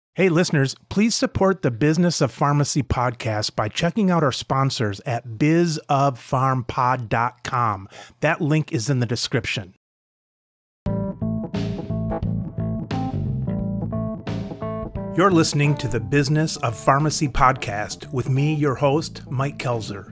Hey, listeners, please support the Business of Pharmacy podcast by checking out our sponsors at bizofpharmpod.com. That link is in the description. You're listening to the Business of Pharmacy podcast with me, your host, Mike Kelzer.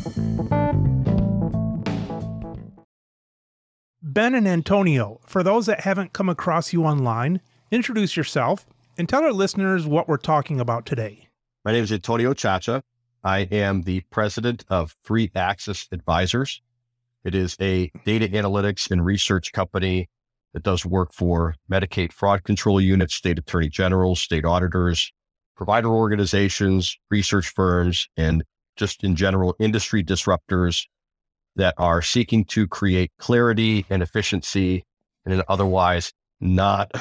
Ben and Antonio, for those that haven't come across you online, introduce yourself and tell our listeners what we're talking about today. My name is Antonio Chacha. I am the president of 3Axis Advisors. It is a data analytics and research company that does work for Medicaid fraud control units, state attorney generals, state auditors, provider organizations, research firms, and just in general, industry disruptors that are seeking to create clarity and efficiency in an otherwise not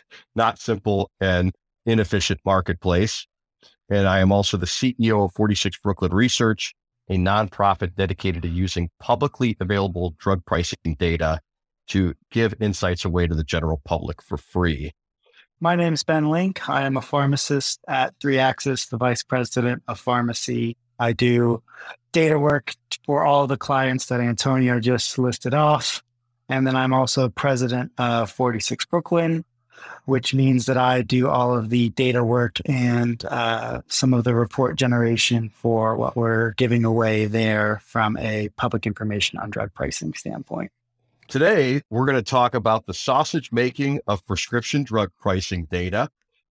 simple and inefficient marketplace. And I am also the CEO of 46 Brooklyn Research, a nonprofit dedicated to using publicly available drug pricing data to give insights away to the general public for free. My name is Ben Link. I am a pharmacist at 3Axis, the vice president of pharmacy. I do data work for all the clients that Antonio just listed off. And then I'm also president of 46 Brooklyn, which means that I do all of the data work and some of the report generation for what we're giving away there from a public information on drug pricing standpoint. Today, we're going to talk about the sausage making of prescription drug pricing data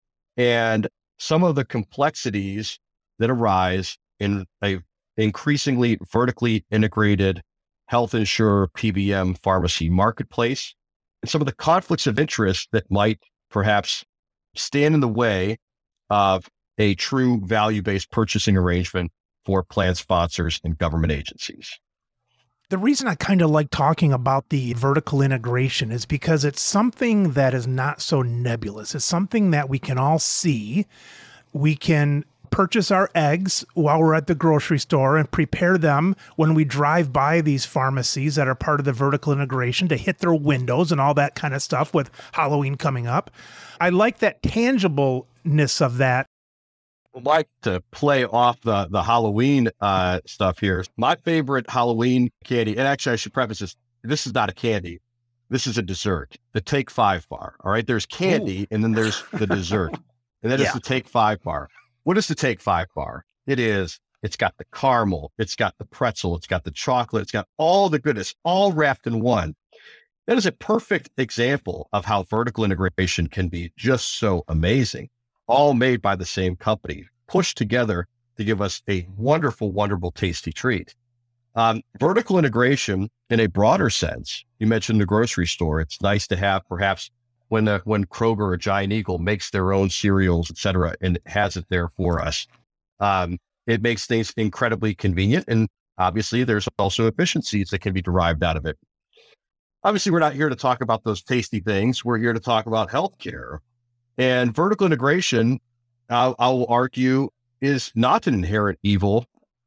and some of the complexities that arise in a increasingly vertically integrated health insurer PBM pharmacy marketplace, and some of the conflicts of interest that might perhaps stand in the way of a true value-based purchasing arrangement for plan sponsors and government agencies. The reason I kind of like talking about the vertical integration is because it's something that is not so nebulous. It's something that we can all see. We can purchase our eggs while we're at the grocery store and prepare them when we drive by these pharmacies that are part of the vertical integration to hit their windows and all that kind of stuff with Halloween coming up. I like that tangibleness of that. I'd like to play off the Halloween stuff here. My favorite Halloween candy, and actually I should preface this is not a candy. This is a dessert, the Take 5 bar. All right. There's candy and then there's the dessert. And that is the Take 5 bar. What is the Take 5 bar? It's got the caramel, it's got the pretzel, it's got the chocolate, it's got all the goodness, all wrapped in one. That is a perfect example of how vertical integration can be just so amazing, all made by the same company, pushed together to give us a wonderful, wonderful, tasty treat. Vertical integration in a broader sense, you mentioned the grocery store. It's nice to have perhaps when Kroger or Giant Eagle makes their own cereals, et cetera, and has it there for us. It makes things incredibly convenient. And obviously there's also efficiencies that can be derived out of it. Obviously, we're not here to talk about those tasty things. We're here to talk about healthcare. And vertical integration, I will argue, is not an inherent evil.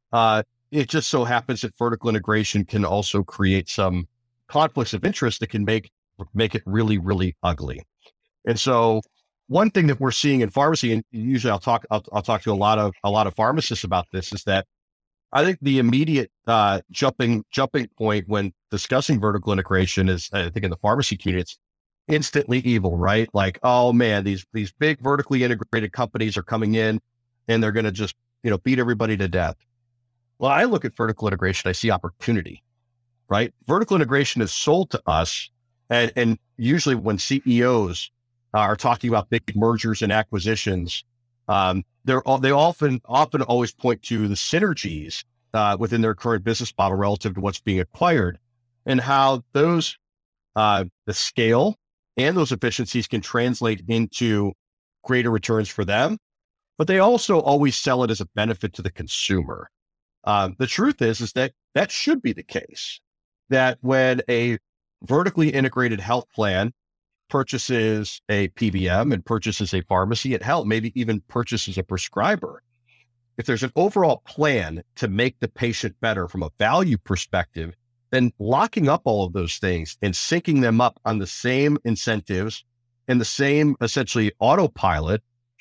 It just so happens that vertical integration can also create some conflicts of interest that can make it really, really ugly. And so one thing that we're seeing in pharmacy, and usually I'll talk to a lot of pharmacists about this, is that I think the immediate jumping point when discussing vertical integration is, I think in the pharmacy community, it's instantly evil, right? Like, oh man, these big vertically integrated companies are coming in and they're going to just, beat everybody to death. Well, I look at vertical integration, I see opportunity, right? Vertical integration is sold to us. And usually when CEOs are talking about big mergers and acquisitions, they often always point to the synergies within their current business model relative to what's being acquired, and how those the scale and those efficiencies can translate into greater returns for them. But they also always sell it as a benefit to the consumer. The truth is that should be the case. That when a vertically integrated health plan purchases a PBM and purchases a pharmacy, maybe even purchases a prescriber, if there's an overall plan to make the patient better from a value perspective, then locking up all of those things and syncing them up on the same incentives and the same essentially autopilot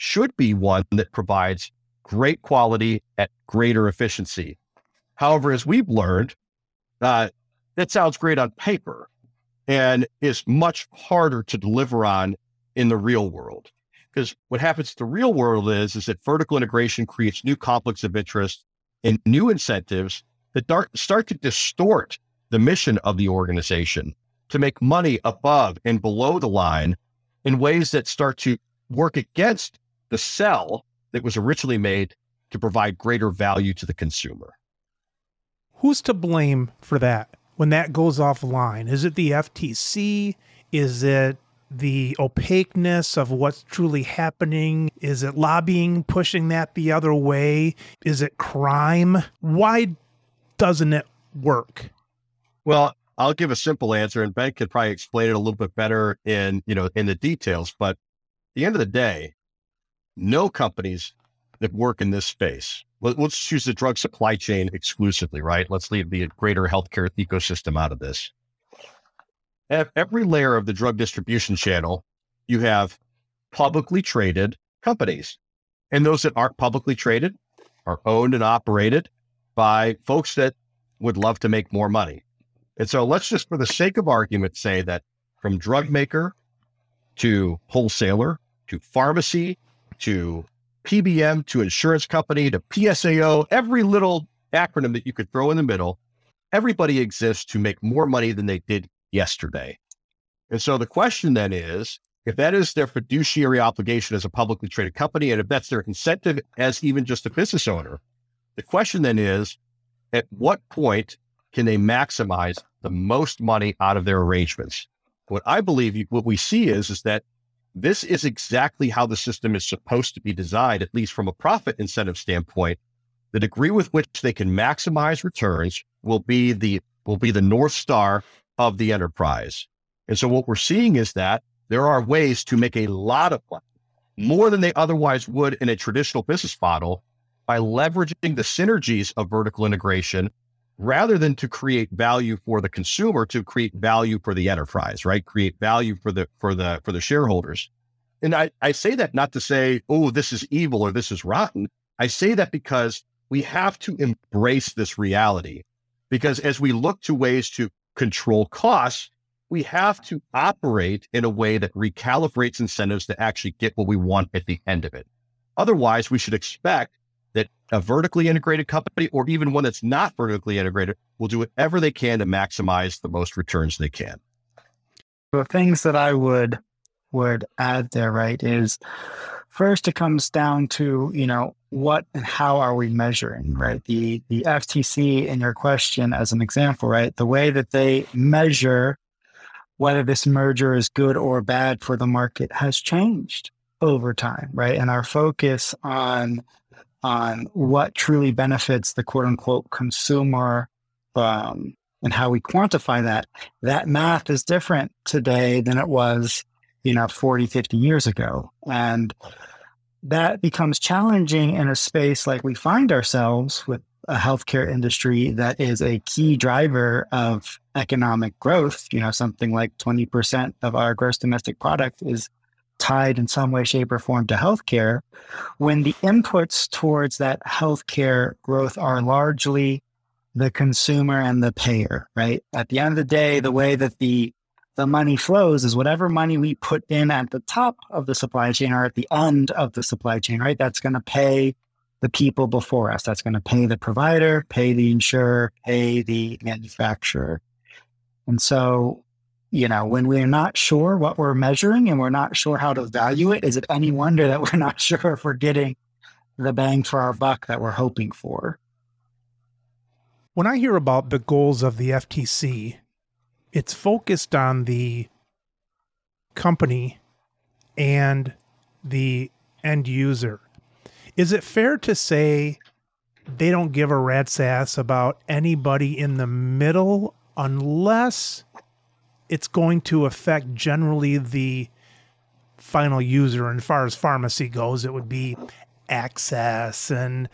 should be one that provides great quality at greater efficiency. However, as we've learned, that sounds great on paper and is much harder to deliver on in the real world. Because what happens in the real world is that vertical integration creates new conflicts of interest and new incentives that start to distort the mission of the organization to make money above and below the line in ways that start to work against the sell that was originally made to provide greater value to the consumer. Who's to blame for that when that goes offline? Is it the FTC? Is it the opaqueness of what's truly happening? Is it lobbying pushing that the other way? Is it crime? Why doesn't it work? Well, I'll give a simple answer, and Ben could probably explain it a little bit better in the details. But at the end of the day, no companies that work in this space, let's choose the drug supply chain exclusively, right? Let's leave the greater healthcare ecosystem out of this. At every layer of the drug distribution channel, you have publicly traded companies. And those that aren't publicly traded are owned and operated by folks that would love to make more money. And so let's just, for the sake of argument, say that from drug maker to wholesaler to pharmacy to PBM to insurance company to PSAO, every little acronym that you could throw in the middle, everybody exists to make more money than they did yesterday. And so the question then is, if that is their fiduciary obligation as a publicly traded company, and if that's their incentive as even just a business owner, the question then is, at what point can they maximize the most money out of their arrangements? What I believe, what we see is that this is exactly how the system is supposed to be designed, at least from a profit incentive standpoint. The degree with which they can maximize returns will be the North Star of the enterprise. And so what we're seeing is that there are ways to make a lot of money, more than they otherwise would in a traditional business model, by leveraging the synergies of vertical integration rather than to create value for the consumer, to create value for the enterprise, right? Create value for the shareholders. And I say that not to say, oh, this is evil or this is rotten. I say that because we have to embrace this reality. Because as we look to ways to control costs, we have to operate in a way that recalibrates incentives to actually get what we want at the end of it. Otherwise, we should expect that a vertically integrated company, or even one that's not vertically integrated, will do whatever they can to maximize the most returns they can. The things that I would add there, right, is first it comes down to, what and how are we measuring, right? The FTC in your question as an example, right? The way that they measure whether this merger is good or bad for the market has changed over time, right? And our focus on what truly benefits the quote unquote consumer, and how we quantify that math is different today than it was, 40, 50 years ago. And that becomes challenging in a space like we find ourselves with a healthcare industry that is a key driver of economic growth. Something like 20% of our gross domestic product is tied in some way, shape, or form to healthcare, when the inputs towards that healthcare growth are largely the consumer and the payer, right? At the end of the day, the way that the money flows is whatever money we put in at the top of the supply chain or at the end of the supply chain, right? That's going to pay the people before us. That's going to pay the provider, pay the insurer, pay the manufacturer. And so, when we're not sure what we're measuring and we're not sure how to value it, is it any wonder that we're not sure if we're getting the bang for our buck that we're hoping for? When I hear about the goals of the FTC, it's focused on the company and the end user. Is it fair to say they don't give a rat's ass about anybody in the middle unless it's going to affect generally the final user? And as far as pharmacy goes, it would be access and,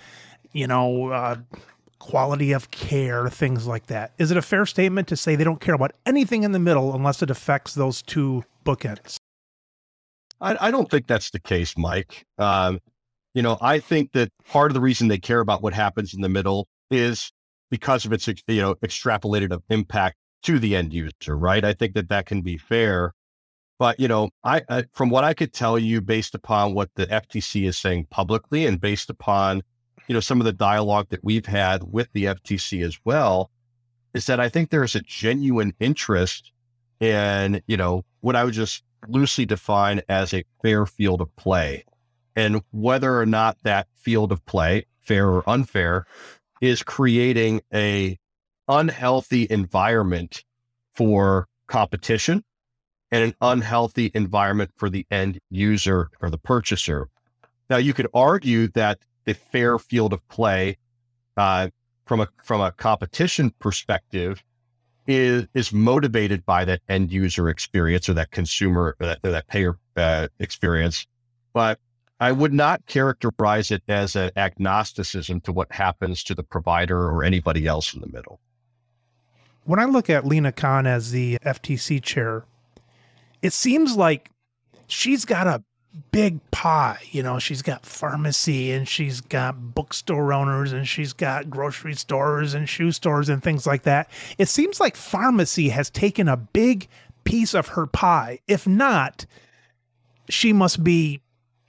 quality of care, things like that. Is it a fair statement to say they don't care about anything in the middle unless it affects those two bookends? I don't think that's the case, Mike. I think that part of the reason they care about what happens in the middle is because of its, extrapolated impact to the end user, right? I think that can be fair. But, I from what I could tell you, based upon what the FTC is saying publicly and based upon, some of the dialogue that we've had with the FTC as well, is that I think there's a genuine interest in, what I would just loosely define as a fair field of play. And whether or not that field of play, fair or unfair, is creating a unhealthy environment for competition and an unhealthy environment for the end user or the purchaser. Now, you could argue that the fair field of play from a competition perspective is motivated by that end user experience or that consumer or that payer experience. But I would not characterize it as an agnosticism to what happens to the provider or anybody else in the middle. When I look at Lina Khan as the FTC chair, it seems like she's got a big pie. She's got pharmacy and she's got bookstore owners and she's got grocery stores and shoe stores and things like that. It seems like pharmacy has taken a big piece of her pie. If not, she must be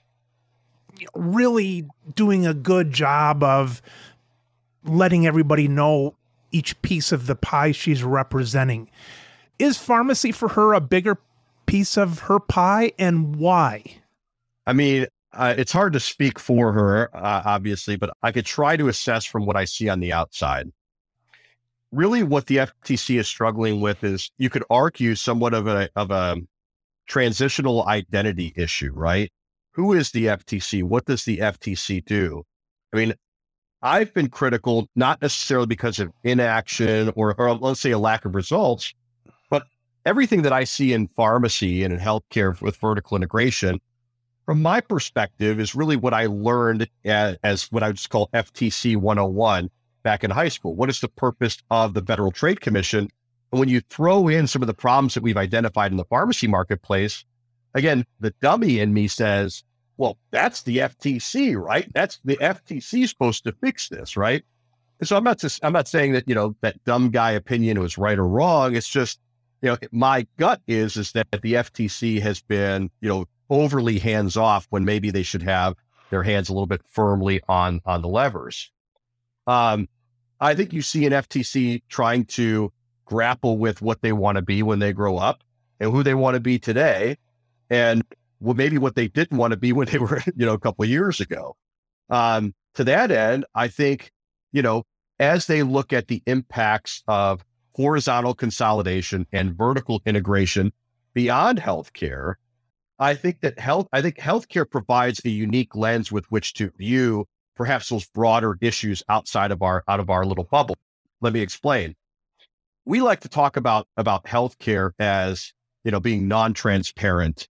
really doing a good job of letting everybody know each piece of the pie she's representing. Is pharmacy for her a bigger piece of her pie, and why? I mean, it's hard to speak for her, obviously, but I could try to assess from what I see on the outside. Really, what the FTC is struggling with is, you could argue, somewhat of a transitional identity issue, right? Who is the FTC? What does the FTC do? I mean, I've been critical, not necessarily because of inaction or let's say a lack of results, but everything that I see in pharmacy and in healthcare with vertical integration, from my perspective, is really what I learned as what I just call FTC 101 back in high school. What is the purpose of the Federal Trade Commission? And when you throw in some of the problems that we've identified in the pharmacy marketplace, again, the dummy in me says, well, that's the FTC, right? That's the FTC supposed to fix this, right? And so I'm not saying that, that dumb guy opinion was right or wrong. It's just, my gut is that the FTC has been, overly hands off when maybe they should have their hands a little bit firmly on the levers. I think you see an FTC trying to grapple with what they want to be when they grow up and who they want to be today. And maybe what they didn't want to be when they were, a couple of years ago. To that end, I think, as they look at the impacts of horizontal consolidation and vertical integration beyond healthcare, I think healthcare provides a unique lens with which to view perhaps those broader issues outside of our little bubble. Let me explain. We like to talk about healthcare as, being non-transparent,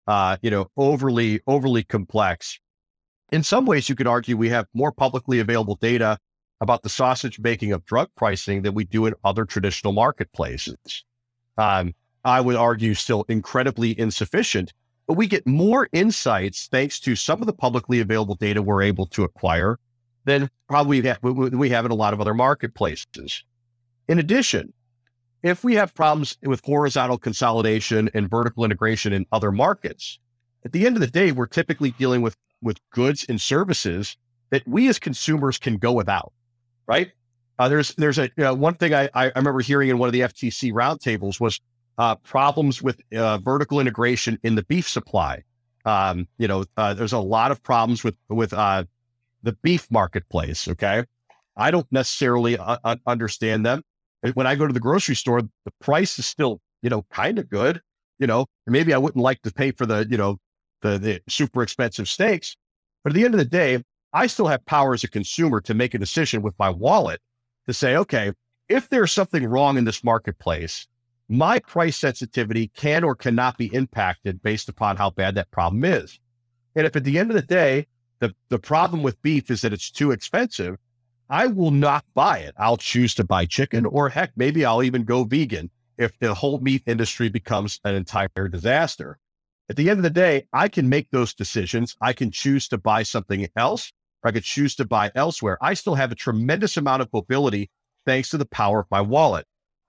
overly complex. In some ways, you could argue we have more publicly available data about the sausage making of drug pricing than we do in other traditional marketplaces. I would argue still incredibly insufficient, but we get more insights thanks to some of the publicly available data we're able to acquire than probably we have in a lot of other marketplaces. In addition, if we have problems with horizontal consolidation and vertical integration in other markets, at the end of the day, we're typically dealing with goods and services that we as consumers can go without, right? There's one thing I remember hearing in one of the FTC roundtables was problems with vertical integration in the beef supply. There's a lot of problems with the beef marketplace. Okay, I don't necessarily understand them. When I go to the grocery store, the price is still, kind of good. Maybe I wouldn't like to pay for the super expensive steaks, but at the end of the day, I still have power as a consumer to make a decision with my wallet to say, okay, if there's something wrong in this marketplace, my price sensitivity can or cannot be impacted based upon how bad that problem is. And if at the end of the day, the problem with beef is that it's too expensive, I will not buy it. I'll choose to buy chicken, or heck, maybe I'll even go vegan if the whole meat industry becomes an entire disaster. At the end of the day, I can make those decisions. I can choose to buy something else, or I could choose to buy elsewhere. I still have a tremendous amount of mobility thanks to the power of my wallet.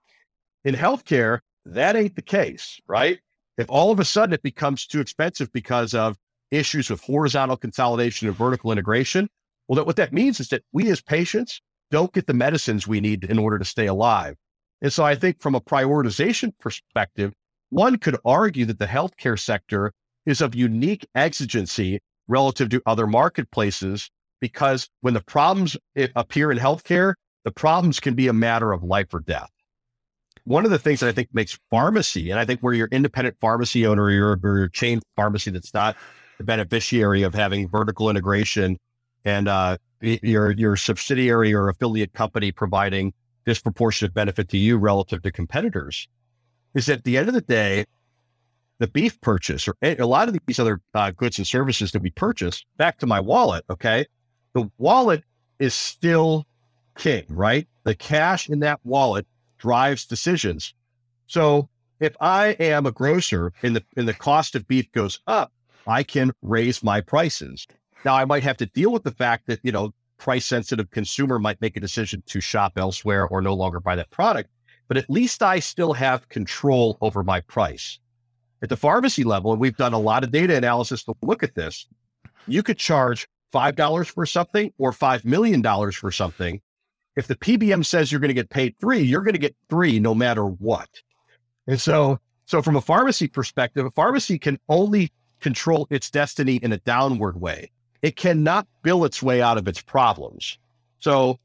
In healthcare, that ain't the case, right? If all of a sudden it becomes too expensive because of issues with horizontal consolidation and vertical integration, well, what that means is that we as patients don't get the medicines we need in order to stay alive. And so I think from a prioritization perspective, one could argue that the healthcare sector is of unique exigency relative to other marketplaces, because when the problems appear in healthcare, the problems can be a matter of life or death. One of the things that I think makes pharmacy, and I think where you're independent pharmacy owner, or you're a chain pharmacy that's not the beneficiary of having vertical integration, and your subsidiary or affiliate company providing disproportionate benefit to you relative to competitors, is that at the end of the day, the beef purchase or a lot of these other goods and services that we purchase, back to my wallet, okay? The wallet is still king, right? The cash in that wallet drives decisions. So if I am a grocer and the cost of beef goes up, I can raise my prices. Now I might have to deal with the fact that, price sensitive consumer might make a decision to shop elsewhere or no longer buy that product, but at least I still have control over my price. At the pharmacy level, and we've done a lot of data analysis to look at this, you could charge $5 for something or $5 million for something. If the PBM says you're going to get paid $3, you're going to get $3 no matter what. And so from a pharmacy perspective, a pharmacy can only control its destiny in a downward way. It cannot bill its way out of its problems. So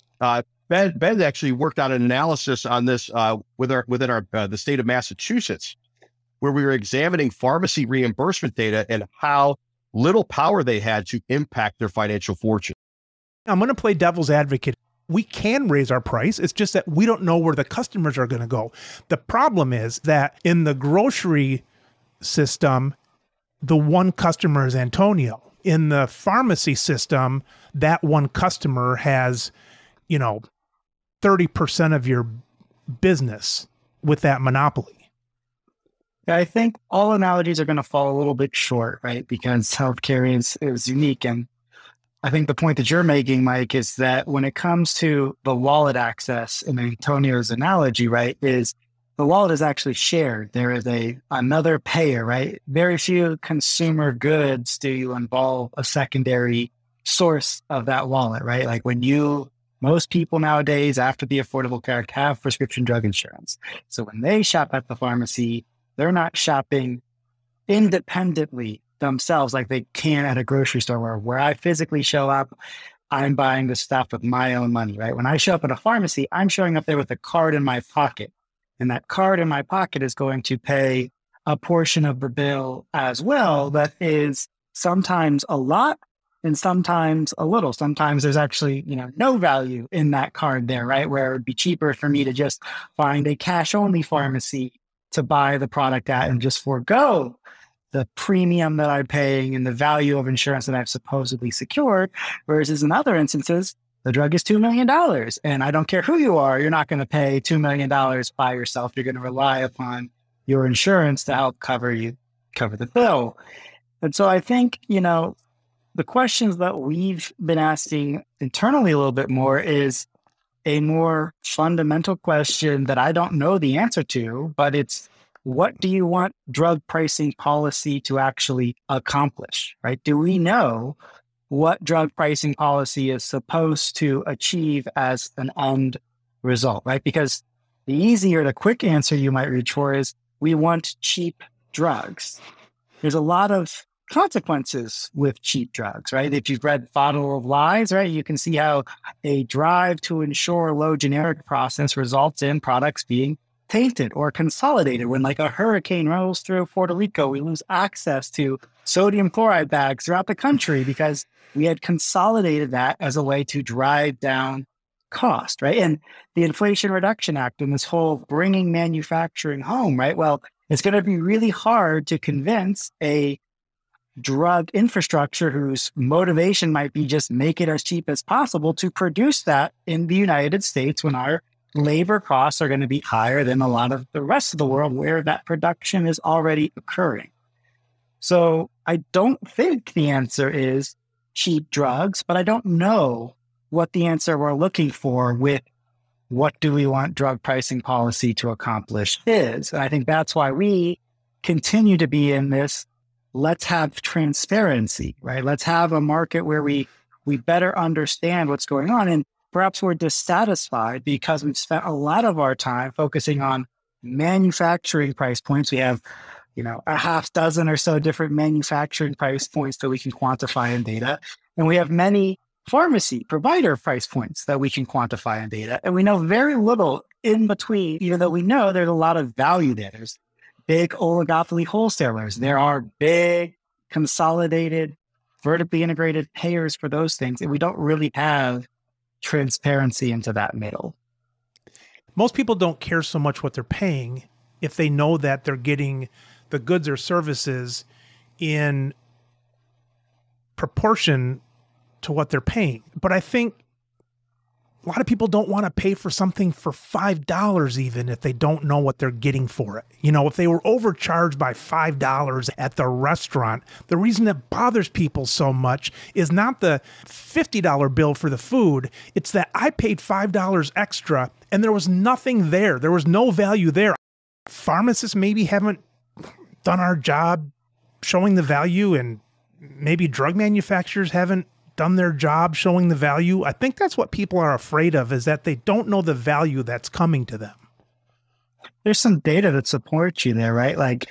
Ben actually worked on an analysis on this within the state of Massachusetts, where we were examining pharmacy reimbursement data and how little power they had to impact their financial fortune. I'm going to play devil's advocate. We can raise our price. It's just that we don't know where the customers are going to go. The problem is that in the grocery system, the one customer is Antonio. In the pharmacy system, that one customer has, 30% of your business with that monopoly. I think all analogies are going to fall a little bit short, right? Because healthcare is unique. And I think the point that you're making, Mike, is that when it comes to the wallet access in Antonio's analogy, right, is the wallet is actually shared. There is another payer, right? Very few consumer goods do you involve a secondary source of that wallet, right? Like most people nowadays, after the Affordable Care Act, have prescription drug insurance. So when they shop at the pharmacy, they're not shopping independently themselves like they can at a grocery store where I physically show up, I'm buying the stuff with my own money, right? When I show up at a pharmacy, I'm showing up there with a card in my pocket. And that card in my pocket is going to pay a portion of the bill as well. That is sometimes a lot and sometimes a little. Sometimes there's actually, no value in that card there, right? Where it would be cheaper for me to just find a cash only pharmacy to buy the product at and just forego the premium that I'm paying and the value of insurance that I've supposedly secured. Whereas in other instances, the drug is $2 million and I don't care who you are, you're not going to pay $2 million by yourself. You're going to rely upon your insurance to help cover the bill. And so I think, the questions that we've been asking internally a little bit more is a more fundamental question that I don't know the answer to, but it's, what do you want drug pricing policy to actually accomplish, right? Do we know what drug pricing policy is supposed to achieve as an end result, right? Because the quick answer you might reach for is, we want cheap drugs. There's a lot of consequences with cheap drugs, right? If you've read Bottle of Lies, right, you can see how a drive to ensure low generic process results in products being tainted or consolidated. When like a hurricane rolls through Puerto Rico, we lose access to sodium chloride bags throughout the country because we had consolidated that as a way to drive down cost, right? And the Inflation Reduction Act and this whole bringing manufacturing home, right? Well, it's going to be really hard to convince a drug infrastructure whose motivation might be just make it as cheap as possible to produce that in the United States when our labor costs are going to be higher than a lot of the rest of the world where that production is already occurring. So I don't think the answer is cheap drugs, but I don't know what the answer we're looking for with what do we want drug pricing policy to accomplish is. And I think that's why we continue to be in this, let's have transparency, right? Let's have a market where we better understand what's going on. And perhaps we're dissatisfied because we've spent a lot of our time focusing on manufacturing price points. We have, a half dozen or so different manufacturing price points that we can quantify in data. And we have many pharmacy provider price points that we can quantify in data. And we know very little in between, even though we know there's a lot of value there. There's big oligopoly wholesalers. There are big consolidated, vertically integrated payers for those things. And we don't really have transparency into that middle. Most people don't care so much what they're paying if they know that they're getting the goods or services in proportion to what they're paying. But I think a lot of people don't want to pay for something for $5 even if they don't know what they're getting for it. If they were overcharged by $5 at the restaurant, the reason it bothers people so much is not the $50 bill for the food. It's that I paid $5 extra and there was nothing there. There was no value there. Pharmacists maybe haven't done our job showing the value, and maybe drug manufacturers haven't done their job showing the value. I think that's what people are afraid of, is that they don't know the value that's coming to them. There's some data that supports you there, right? Like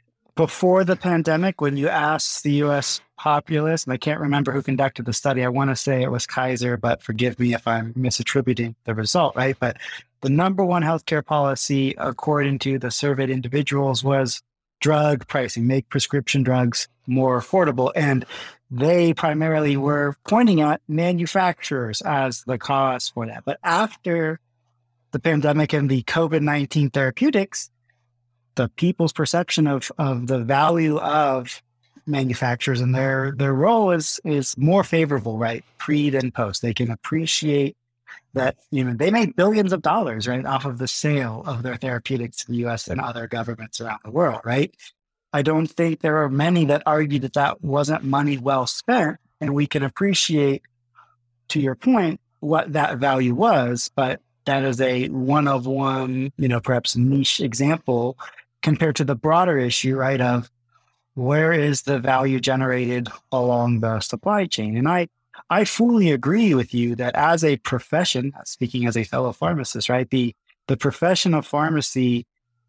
before the pandemic, when you asked the US populace, and I can't remember who conducted the study, I want to say it was Kaiser, but forgive me if I'm misattributing the result, right? But the number one healthcare policy, according to the surveyed individuals, was drug pricing, make prescription drugs more affordable. And they primarily were pointing at manufacturers as the cause for that. But after the pandemic and the COVID-19 therapeutics, the people's perception of the value of manufacturers and their role is more favorable, right? Pre and post. They can appreciate that, they made billions of dollars, right, off of the sale of their therapeutics to the US and other governments around the world, right? I don't think there are many that argue that that wasn't money well spent. And we can appreciate, to your point, what that value was, but that is a one of one, perhaps niche example compared to the broader issue, right, of where is the value generated along the supply chain. And I fully agree with you that as a profession, speaking as a fellow pharmacist, right, the profession of pharmacy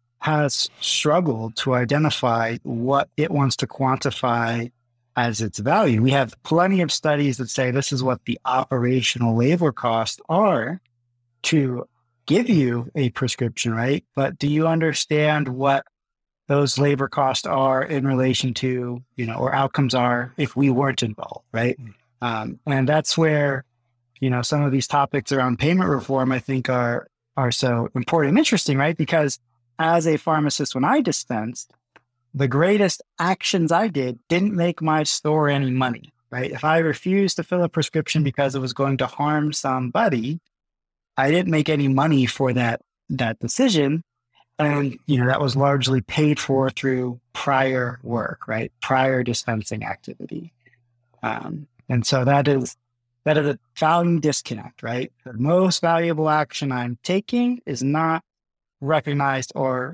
has struggled to identify what it wants to quantify as its value. We have plenty of studies that say this is what the operational labor costs are to give you a prescription, right? But do you understand what those labor costs are in relation to, or outcomes are if we weren't involved, right? And that's where, some of these topics around payment reform, I think are so important and interesting, right? Because as a pharmacist, when I dispensed, the greatest actions I did didn't make my store any money, right? If I refused to fill a prescription because it was going to harm somebody, I didn't make any money for that decision. And, that was largely paid for through prior work, right? Prior dispensing activity. And so that is a value disconnect, right? The most valuable action I'm taking is not recognized or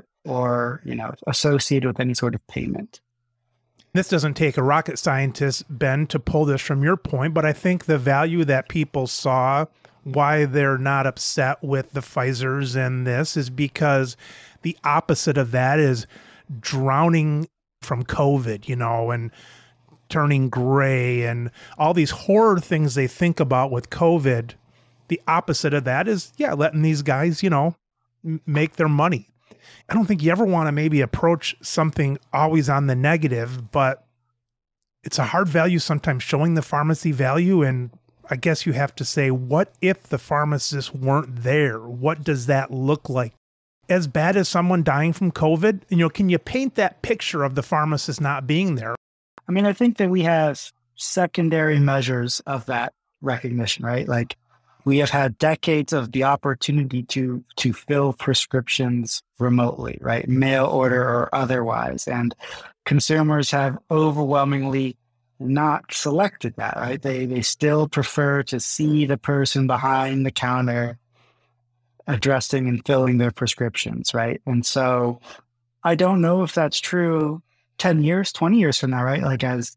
associated with any sort of payment. This doesn't take a rocket scientist, Ben, to pull this from your point, but I think the value that people saw, why they're not upset with the Pfizers and this, is because the opposite of that is drowning from COVID, and turning gray and all these horror things they think about with COVID. The opposite of that is, letting these guys, make their money. I don't think you ever want to maybe approach something always on the negative, but it's a hard value sometimes, showing the pharmacy value. And I guess you have to say, what if the pharmacists weren't there? What does that look like? As bad as someone dying from COVID, can you paint that picture of the pharmacist not being there? I mean, I think that we have secondary measures of that recognition, right? Like we have had decades of the opportunity to fill prescriptions remotely, right? Mail order or otherwise. And consumers have overwhelmingly not selected that, right? They still prefer to see the person behind the counter addressing and filling their prescriptions, right? And so I don't know if that's true 10 years, 20 years from now, right? Like as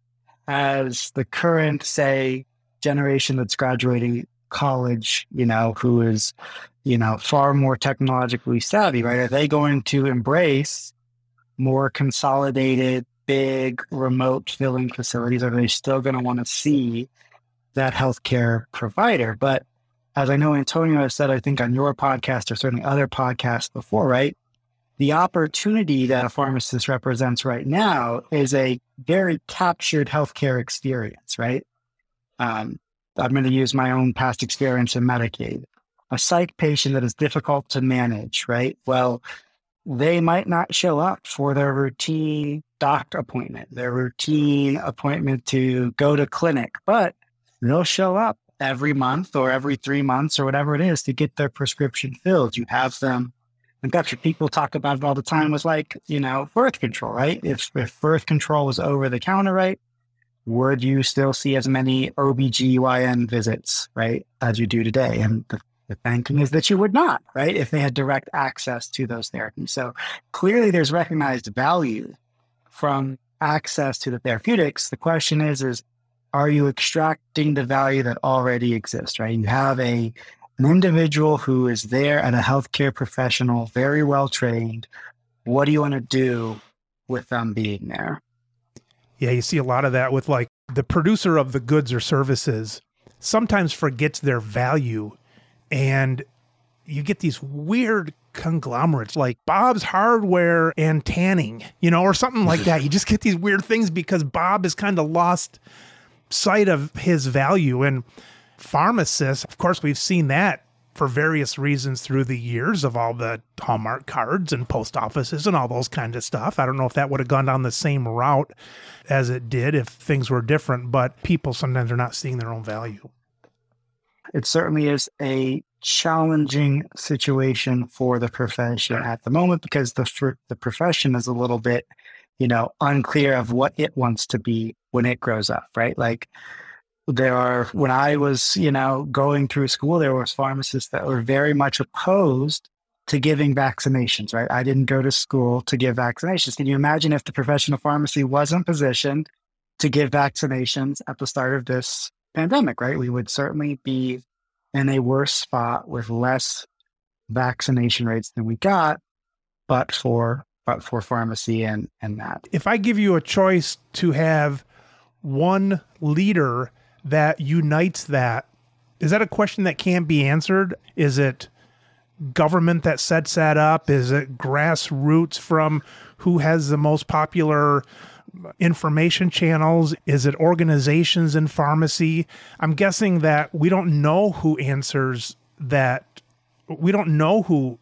the current, say, generation that's graduating college, who is, far more technologically savvy, right? Are they going to embrace more consolidated, big, remote filling facilities? Or are they still going to want to see that healthcare provider? But as I know Antonio has said, I think on your podcast or certainly other podcasts before, right? The opportunity that a pharmacist represents right now is a very captured healthcare experience, right? I'm going to use my own past experience in Medicaid. A psych patient that is difficult to manage, right? Well, they might not show up for their routine doc appointment, their routine appointment to go to clinic, but they'll show up every month or every 3 months or whatever it is to get their prescription filled. You have them. And that's what people talk about it all the time was like, birth control, right? If birth control was over the counter, right? Would you still see as many OBGYN visits, right, as you do today? And the thinking is that you would not, right, if they had direct access to those therapies. So clearly there's recognized value from access to the therapeutics. The question is are you extracting the value that already exists, right? You have an individual who is there and a healthcare professional, very well trained. What do you want to do with them being there? Yeah, you see a lot of that with like the producer of the goods or services sometimes forgets their value. And you get these weird conglomerates like Bob's Hardware and Tanning, or something like that. You just get these weird things because Bob has kind of lost sight of his value. And pharmacists, of course, we've seen that for various reasons through the years of all the Hallmark cards and post offices and all those kind of stuff. I don't know if that would have gone down the same route as it did if things were different, but people sometimes are not seeing their own value. It certainly is a challenging situation for the profession at the moment because the profession is a little bit, unclear of what it wants to be when it grows up, right? Like when I was, going through school, there was pharmacists that were very much opposed to giving vaccinations, right? I didn't go to school to give vaccinations. Can you imagine if the profession of pharmacy wasn't positioned to give vaccinations at the start of this pandemic, right? We would certainly be in a worse spot with less vaccination rates than we got, but for pharmacy and that. If I give you a choice to have one leader that unites that, is that a question that can't be answered? Is it government that sets that up? Is it grassroots from who has the most popular information channels? Is it organizations in pharmacy? I'm guessing that we don't know who answers that. We don't know who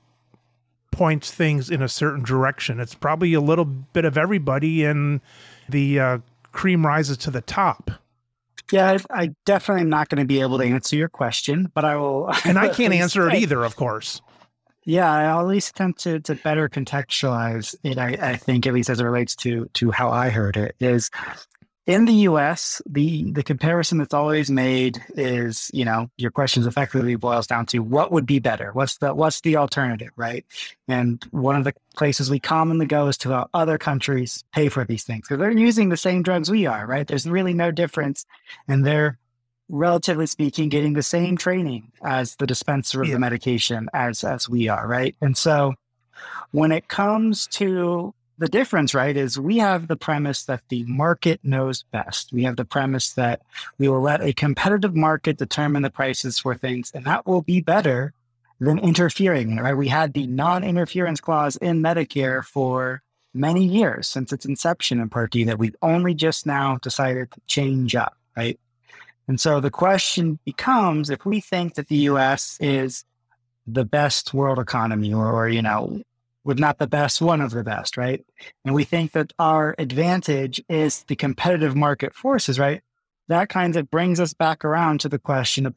points things in a certain direction. It's probably a little bit of everybody, and the cream rises to the top. Yeah, I definitely am not going to be able to answer your question, but I will. And I can't answer it either, of course. Yeah, I'll at least attempt to better contextualize it. I think, at least as it relates to how I heard it, is in the U.S., the comparison that's always made is, your questions effectively boils down to what would be better? What's the alternative, right? And one of the places we commonly go is to how other countries pay for these things because they're using the same drugs we are, right? There's really no difference, and they're, relatively speaking, getting the same training as the dispenser of the medication as we are, right? And so when it comes to the difference, right, is we have the premise that the market knows best. We have the premise that we will let a competitive market determine the prices for things, and that will be better than interfering, right? We had the non-interference clause in Medicare for many years since its inception in Part D that we've only just now decided to change up, right? And so the question becomes, if we think that the U.S. is the best world economy or with not the best, one of the best, right? And we think that our advantage is the competitive market forces, right? That kind of brings us back around to the question about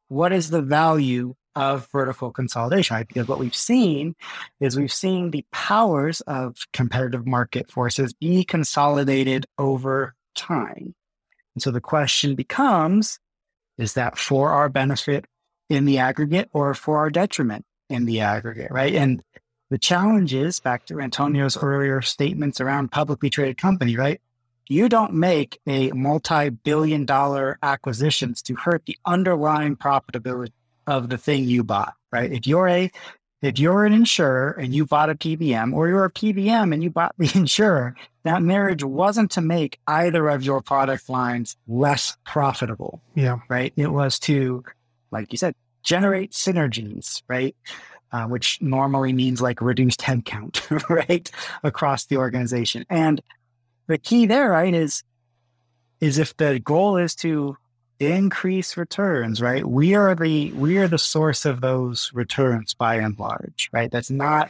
what is the value of vertical consolidation, right? Because what we've seen is we've seen the powers of competitive market forces be consolidated over time. And so the question becomes, is that for our benefit in the aggregate or for our detriment in the aggregate, right? And the challenge is, back to Antonio's earlier statements around publicly traded company, right? You don't make a multi-billion-dollar acquisitions to hurt the underlying profitability of the thing you bought, right? If you're an insurer and you bought a PBM, or you're a PBM and you bought the insurer, that marriage wasn't to make either of your product lines less profitable. Yeah. Right. It was to, like you said, generate synergies, right? Which normally means like reduced headcount, right? Across the organization. And the key there, right, is if the goal is to increase returns, right? We are the source of those returns by and large, right? That's not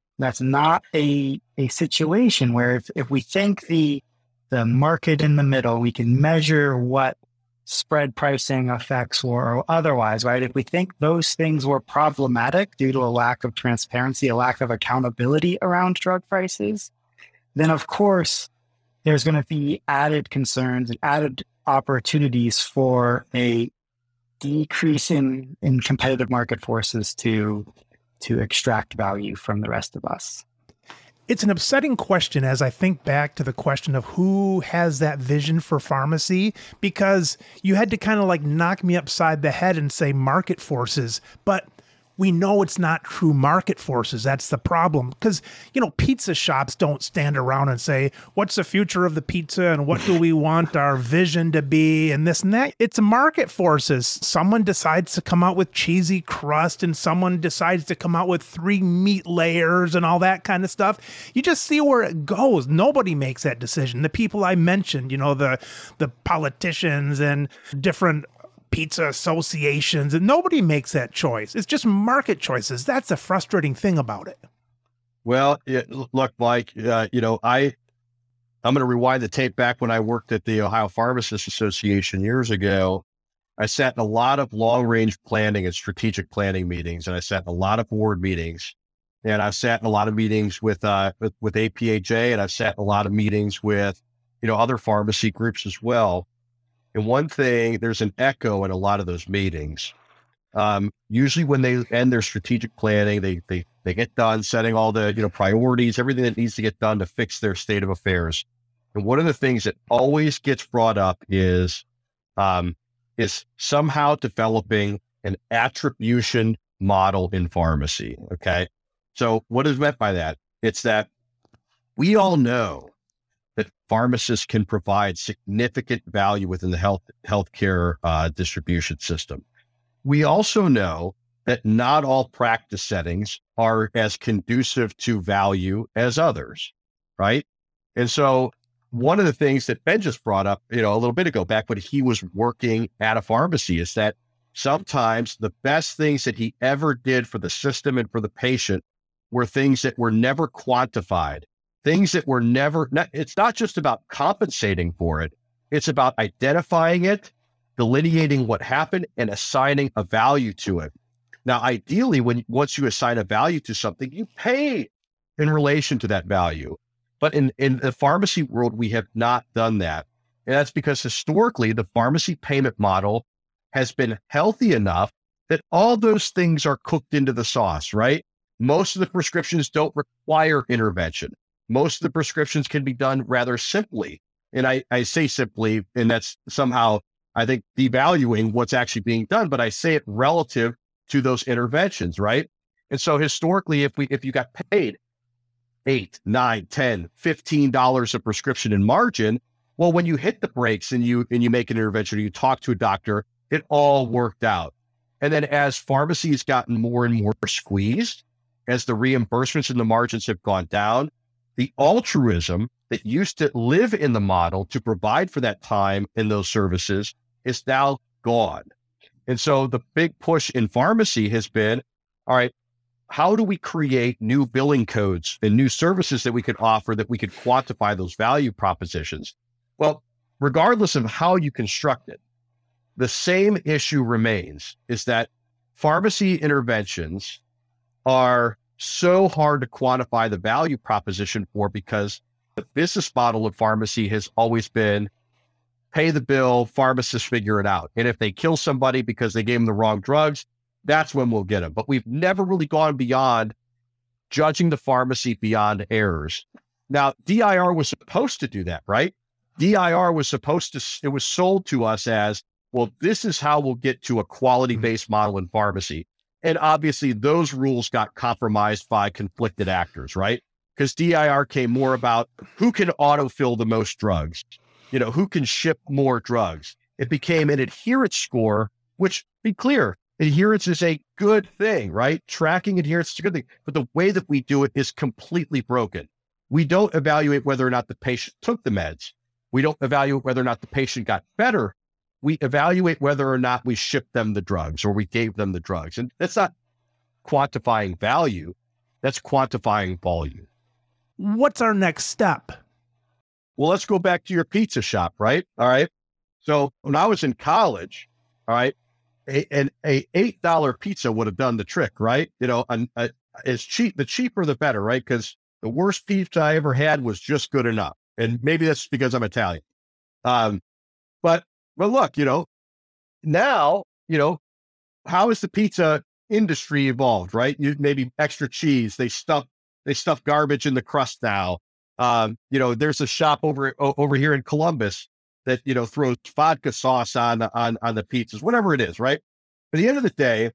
a situation where if we think the market in the middle, we can measure what spread pricing effects or otherwise, right? If we think those things were problematic due to a lack of transparency, a lack of accountability around drug prices, then of course there's going to be added concerns and added opportunities for a decrease in competitive market forces to extract value from the rest of us. It's an upsetting question as I think back to the question of who has that vision for pharmacy, because you had to kind of like knock me upside the head and say market forces, but we know it's not true market forces. That's the problem. Because, pizza shops don't stand around and say, what's the future of the pizza and what do we want our vision to be and this and that. It's market forces. Someone decides to come out with cheesy crust and someone decides to come out with 3 meat layers and all that kind of stuff. You just see where it goes. Nobody makes that decision. The people I mentioned, the politicians and different pizza associations, and nobody makes that choice. It's just market choices. That's the frustrating thing about it. Well, look, Mike, I'm going to rewind the tape back when I worked at the Ohio Pharmacists Association years ago. I sat in a lot of long-range planning and strategic planning meetings, and I sat in a lot of board meetings, and I've sat in a lot of meetings with APAJ, and I've sat in a lot of meetings with, other pharmacy groups as well. And one thing, there's an echo in a lot of those meetings. Usually when they end their strategic planning, they get done setting all the, priorities, everything that needs to get done to fix their state of affairs. And one of the things that always gets brought up is somehow developing an attribution model in pharmacy. Okay. So what is meant by that? It's that we all know that pharmacists can provide significant value within the healthcare distribution system. We also know that not all practice settings are as conducive to value as others, right? And so one of the things that Ben just brought up, a little bit ago, back when he was working at a pharmacy, is that sometimes the best things that he ever did for the system and for the patient were things that were never quantified. Things that were it's not just about compensating for it. It's about identifying it, delineating what happened, and assigning a value to it. Now, ideally, once you assign a value to something, you pay in relation to that value. But in the pharmacy world, we have not done that. And that's because historically, the pharmacy payment model has been healthy enough that all those things are cooked into the sauce, right? Most of the prescriptions don't require intervention. Most of the prescriptions can be done rather simply. And I say simply, and that's somehow, I think, devaluing what's actually being done, but I say it relative to those interventions, right? And so historically, if you got paid $8, $9, $10, $15 a prescription in margin, well, when you hit the brakes and you make an intervention or you talk to a doctor, it all worked out. And then as pharmacy has gotten more and more squeezed, as the reimbursements and the margins have gone down, the altruism that used to live in the model to provide for that time and those services is now gone. And so the big push in pharmacy has been, all right, how do we create new billing codes and new services that we could offer that we could quantify those value propositions? Well, regardless of how you construct it, the same issue remains, is that pharmacy interventions are so hard to quantify the value proposition for, because the business model of pharmacy has always been pay the bill, pharmacists figure it out. And if they kill somebody because they gave them the wrong drugs, that's when we'll get them. But we've never really gone beyond judging the pharmacy beyond errors. Now, DIR was supposed to do that, right? DIR was supposed to, it was sold to us as, well, this is how we'll get to a quality-based model in pharmacy. And obviously those rules got compromised by conflicted actors, right? Because DIR came more about who can autofill the most drugs, who can ship more drugs. It became an adherence score, which, be clear, adherence is a good thing, right? Tracking adherence is a good thing, but the way that we do it is completely broken. We don't evaluate whether or not the patient took the meds. We don't evaluate whether or not the patient got better. We evaluate whether or not we shipped them the drugs or we gave them the drugs. And that's not quantifying value. That's quantifying volume. What's our next step? Well, let's go back to your pizza shop, right? All right. So when I was in college, all right, a $8 pizza would have done the trick, right? As cheap, the cheaper, the better, right? Because the worst pizza I ever had was just good enough. And maybe that's because I'm Italian. But look, now, how has the pizza industry evolved, right? Maybe extra cheese. They stuff garbage in the crust now. There's a shop over here in Columbus that, throws vodka sauce on the pizzas, whatever it is, right? At the end of the day,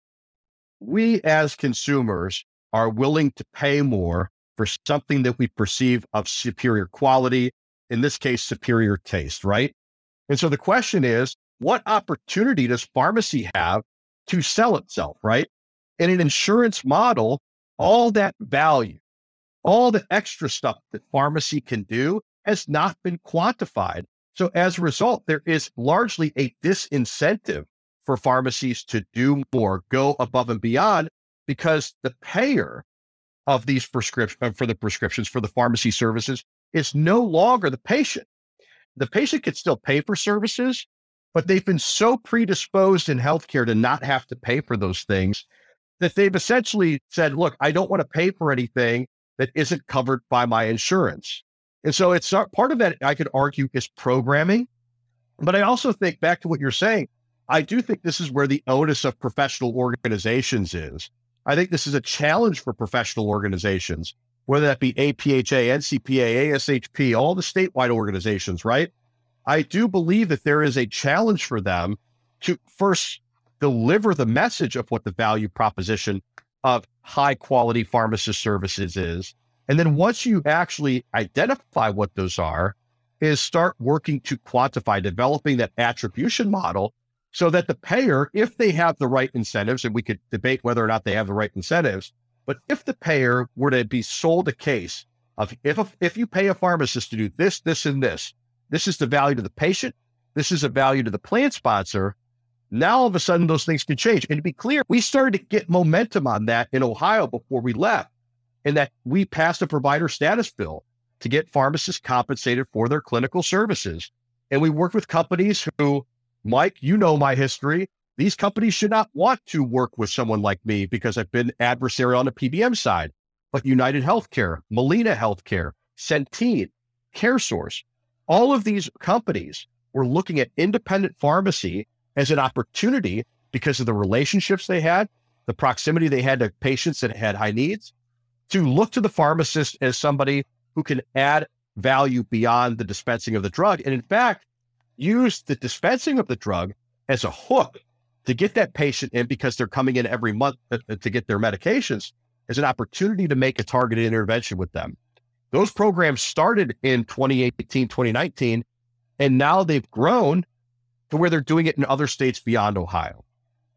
we as consumers are willing to pay more for something that we perceive of superior quality, in this case, superior taste, right? And so the question is, what opportunity does pharmacy have to sell itself, right? In an insurance model, all that value, all the extra stuff that pharmacy can do has not been quantified. So as a result, there is largely a disincentive for pharmacies to do more, go above and beyond, because the payer of these prescriptions, for the pharmacy services, is no longer the patient. The patient can still pay for services, but they've been so predisposed in healthcare to not have to pay for those things that they've essentially said, look, I don't want to pay for anything that isn't covered by my insurance. And so it's part of that, I could argue, is programming. But I also think, back to what you're saying, I do think this is where the onus of professional organizations is. I think this is a challenge for professional organizations, whether that be APHA, NCPA, ASHP, all the statewide organizations, right? I do believe that there is a challenge for them to first deliver the message of what the value proposition of high quality pharmacist services is. And then once you actually identify what those are, is start working to quantify, developing that attribution model so that the payer, if they have the right incentives, and we could debate whether or not they have the right incentives, but if the payer were to be sold a case of, if you pay a pharmacist to do this, this, and this is the value to the patient, this is a value to the plan sponsor, now all of a sudden those things can change. And to be clear, we started to get momentum on that in Ohio before we left, in that we passed a provider status bill to get pharmacists compensated for their clinical services. And we worked with companies who, Mike, my history. These companies should not want to work with someone like me because I've been adversarial on the PBM side. But United Healthcare, Molina Healthcare, Centene, CareSource, all of these companies were looking at independent pharmacy as an opportunity because of the relationships they had, the proximity they had to patients that had high needs, to look to the pharmacist as somebody who can add value beyond the dispensing of the drug. And in fact, use the dispensing of the drug as a hook to get that patient in, because they're coming in every month to get their medications, as an opportunity to make a targeted intervention with them. Those programs started in 2018, 2019, and now they've grown to where they're doing it in other states beyond Ohio.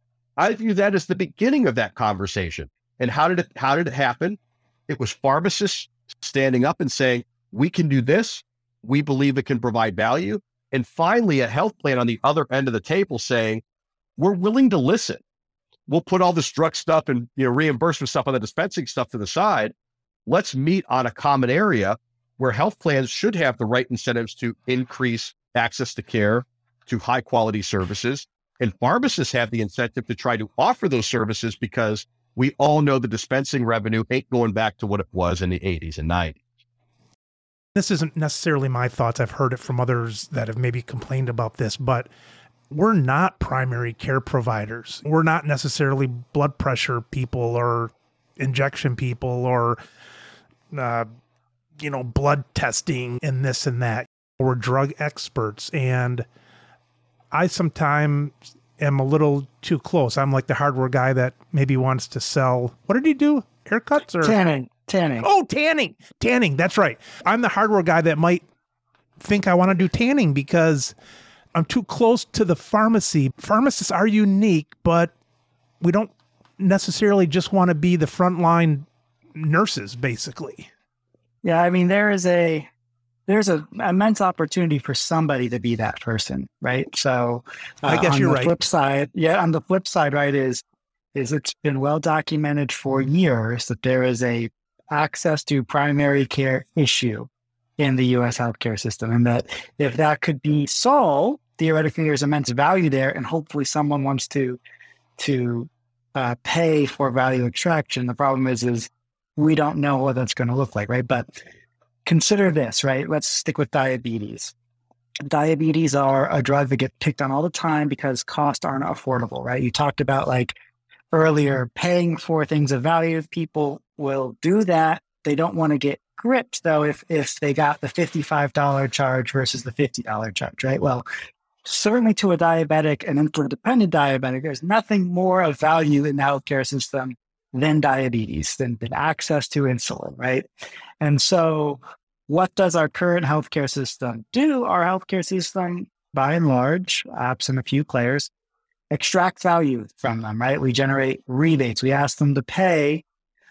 I view that as the beginning of that conversation. And how did it happen? It was pharmacists standing up and saying, we can do this. We believe it can provide value. And finally, a health plan on the other end of the table saying, we're willing to listen. We'll put all this drug stuff and reimbursement stuff on the dispensing stuff to the side. Let's meet on a common area where health plans should have the right incentives to increase access to care, to high quality services, And pharmacists have the incentive to try to offer those services because we all know the dispensing revenue ain't going back to what it was in the 80s and 90s. This isn't necessarily my thoughts. I've heard it from others that have maybe complained about this, but we're not primary care providers. We're not necessarily blood pressure people or injection people or, blood testing and this and that. We're drug experts. And I sometimes am a little too close. I'm like the hardware guy that maybe wants to sell. What did he do? Haircuts or Tanning. Oh, tanning. That's right. I'm the hardware guy that might think I want to do tanning because I'm too close to the pharmacy. Pharmacists are unique, but we don't necessarily just want to be the frontline nurses, basically. Yeah, I mean, there's an immense opportunity for somebody to be that person, right? So I guess you're right. On the flip side, right, is it's been well documented for years that there is a access to primary care issue in the U.S. healthcare system, and that if that could be solved, theoretically, there's immense value there, and hopefully, someone wants to pay for value extraction. The problem is we don't know what that's going to look like, right? But consider this, right? Let's stick with diabetes. Diabetes are a drug that gets picked on all the time because costs aren't affordable, right? You talked about earlier, paying for things of value. People will do that. They don't want to get gripped though if they got the $55 charge versus the $50 charge, right? Well, certainly to a diabetic, an insulin-dependent diabetic, there's nothing more of value in the healthcare system than diabetes, than access to insulin, right? And so what does our current healthcare system do? Our healthcare system, by and large, absent a few players, extract value from them, right? We generate rebates. We ask them to pay,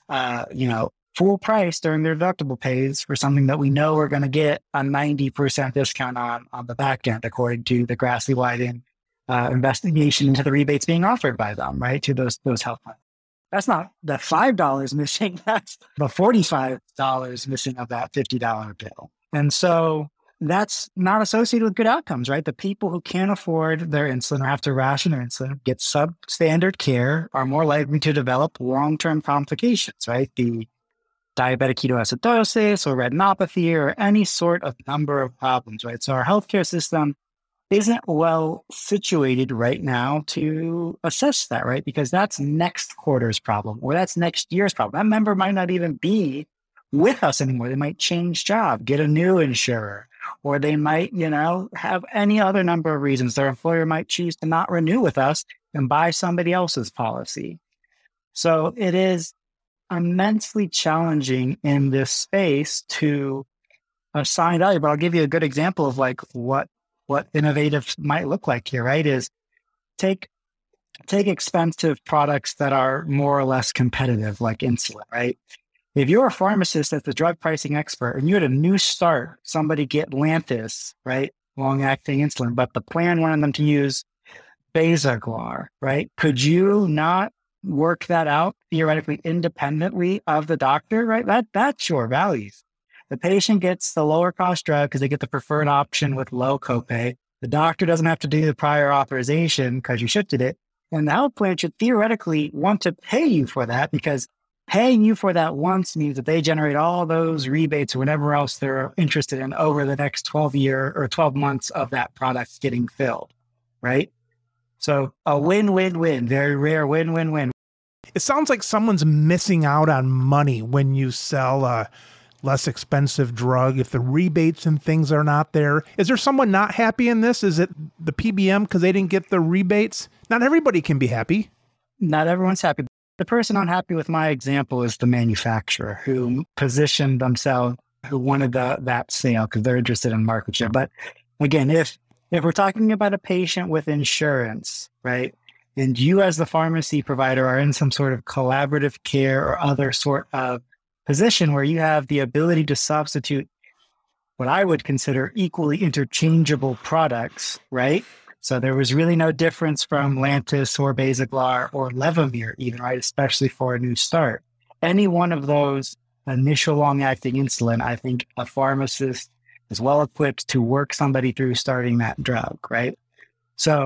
full price during their deductible pays for something that we know we're going to get a 90% discount on the back end, according to the Grassley-Wyden investigation into the rebates being offered by them, right, to those health plans. That's not the $5 missing. That's the $45 missing of that $50 bill. And so that's not associated with good outcomes, right? The people who can't afford their insulin or have to ration their insulin, get substandard care, are more likely to develop long-term complications, right? The diabetic ketoacidosis or retinopathy or any sort of number of problems, right? So our healthcare system isn't well situated right now to assess that, right? Because that's next quarter's problem or that's next year's problem. That member might not even be with us anymore. They might change job, get a new insurer, or they might, have any other number of reasons. Their employer might choose to not renew with us and buy somebody else's policy. So it is immensely challenging in this space to assign value. But I'll give you a good example of what innovative might look like here, right? Is take expensive products that are more or less competitive, like insulin, right? If you're a pharmacist that's the drug pricing expert and you had a new start, somebody get Lantus, right? Long-acting insulin, but the plan wanted them to use Basaglar, right? Could you not work that out theoretically independently of the doctor, right? That's your value. The patient gets the lower cost drug because they get the preferred option with low copay. The doctor doesn't have to do the prior authorization because you shifted it. And the health plan should theoretically want to pay you for that because paying you for that once means that they generate all those rebates or whatever else they're interested in over the next 12 months of that product getting filled, right? So a win-win-win, very rare win-win-win. It sounds like someone's missing out on money when you sell a less expensive drug, if the rebates and things are not there. Is there someone not happy in this? Is it the PBM because they didn't get the rebates? Not everybody can be happy. Not everyone's happy. The person unhappy with my example is the manufacturer who positioned themselves, who wanted that sale because they're interested in market share. But again, if we're talking about a patient with insurance, right, and you as the pharmacy provider are in some sort of collaborative care or other sort of position where you have the ability to substitute what I would consider equally interchangeable products, right? So there was really no difference from Lantus or Basaglar or Levemir even, right? Especially for a new start. Any one of those initial long-acting insulin, I think a pharmacist is well equipped to work somebody through starting that drug, right? So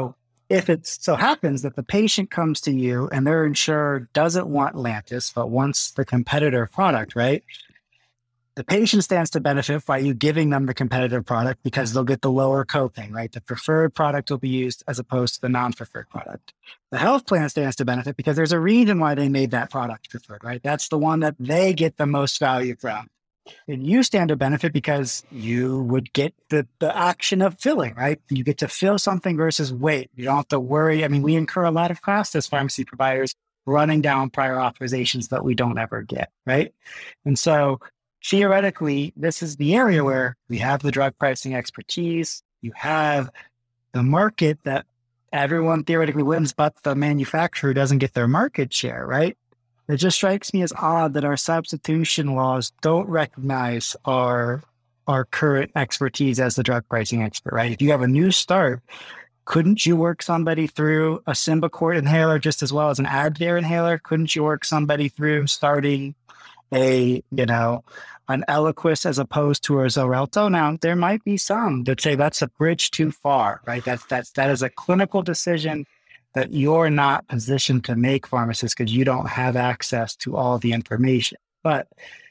if it so happens that the patient comes to you and their insurer doesn't want Lantus, but wants the competitor product, right? The patient stands to benefit by you giving them the competitive product because they'll get the lower copay, right? The preferred product will be used as opposed to the non-preferred product. The health plan stands to benefit because there's a reason why they made that product preferred, right? That's the one that they get the most value from. And you stand to benefit because you would get the action of filling, right? You get to fill something versus wait. You don't have to worry. I mean, we incur a lot of costs as pharmacy providers running down prior authorizations that we don't ever get, right? And so theoretically, this is the area where we have the drug pricing expertise. You have the market that everyone theoretically wins, but the manufacturer doesn't get their market share, right? It just strikes me as odd that our substitution laws don't recognize our current expertise as the drug pricing expert, right? If you have a new start, couldn't you work somebody through a Symbicort inhaler just as well as an Advair inhaler? Couldn't you work somebody through starting an Eliquis as opposed to a Xarelto? Now, there might be some that say that's a bridge too far, right? That is a clinical decision that you're not positioned to make, pharmacists, because you don't have access to all the information. But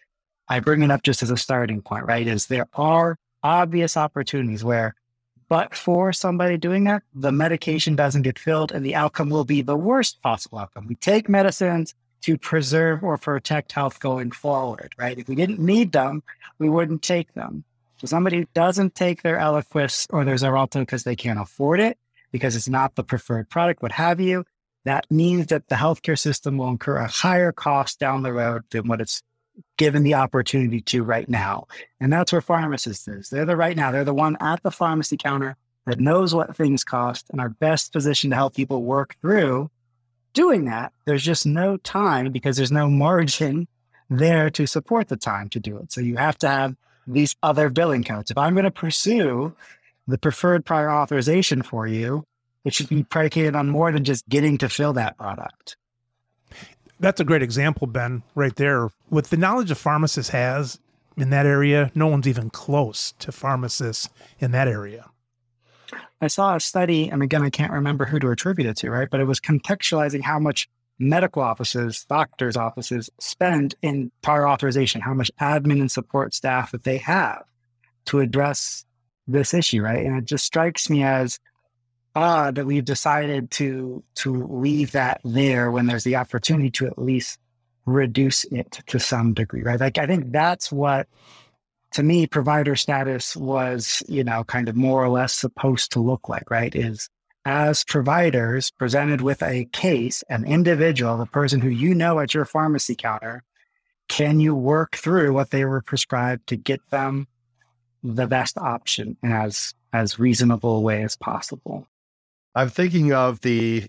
I bring it up just as a starting point, right? Is there are obvious opportunities where, but for somebody doing that, the medication doesn't get filled and the outcome will be the worst possible outcome. We take medicines to preserve or protect health going forward, right? If we didn't need them, we wouldn't take them. So somebody who doesn't take their Eliquis or their Xarelto because they can't afford it, because it's not the preferred product, what have you, that means that the healthcare system will incur a higher cost down the road than what it's given the opportunity to right now. And that's where pharmacists is. They're the one at the pharmacy counter that knows what things cost and are best positioned to help people work through doing that. There's just no time because there's no margin there to support the time to do it. So you have to have these other billing codes. If I'm going to pursue the preferred prior authorization for you, it should be predicated on more than just getting to fill that product. That's a great example, Ben, right there. With the knowledge a pharmacist has in that area, no one's even close to pharmacists in that area. I saw a study, and again, I can't remember who to attribute it to, right? But it was contextualizing how much medical offices, doctors' offices spend in prior authorization, how much admin and support staff that they have to address this issue, right? And it just strikes me as odd that we've decided to leave that there when there's the opportunity to at least reduce it to some degree, right? Like, I think that's what, to me, provider status was, kind of more or less supposed to look like, right? Is as providers presented with a case, an individual, the person who at your pharmacy counter, can you work through what they were prescribed to get them the best option in as reasonable a way as possible? I'm thinking of the,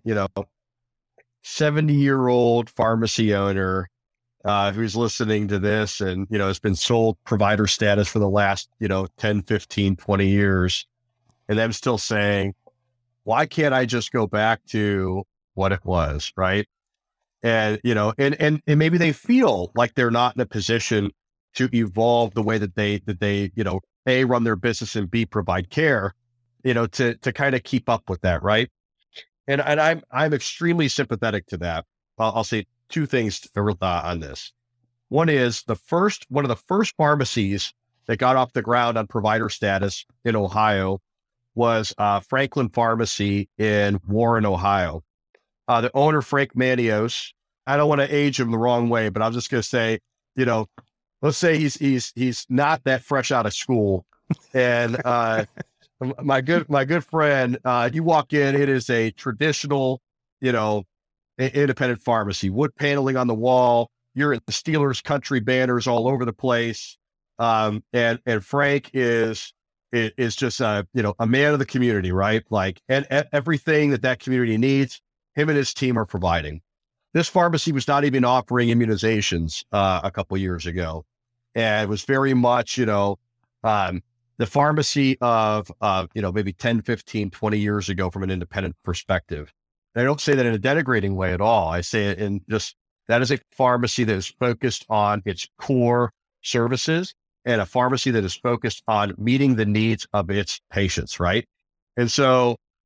70-year-old pharmacy owner who's listening to this and, has been sold provider status for the last, 10, 15, 20 years. And them still saying, why can't I just go back to what it was? Right. And, and maybe they feel like they're not in a position to evolve the way that they, A, run their business and B, provide care, to kind of keep up with that. Right. And I'm extremely sympathetic to that. I'll say two things on this. One is one of the first pharmacies that got off the ground on provider status in Ohio was Franklin Pharmacy in Warren, Ohio. The owner, Frank Manios, I don't want to age him the wrong way, but I'm just going to say, let's say he's not that fresh out of school. And my good friend, you walk in, it is a traditional, independent pharmacy, wood paneling on the wall. You're at the Steelers country banners all over the place. And Frank is just a man of the community, right? Like, and everything that community needs, him and his team are providing. This pharmacy was not even offering immunizations a couple of years ago. And it was very much, the pharmacy of maybe 10, 15, 20 years ago from an independent perspective. And I don't say that in a denigrating way at all. I say it in just, that is a pharmacy that is focused on its core services and a pharmacy that is focused on meeting the needs of its patients, right? And so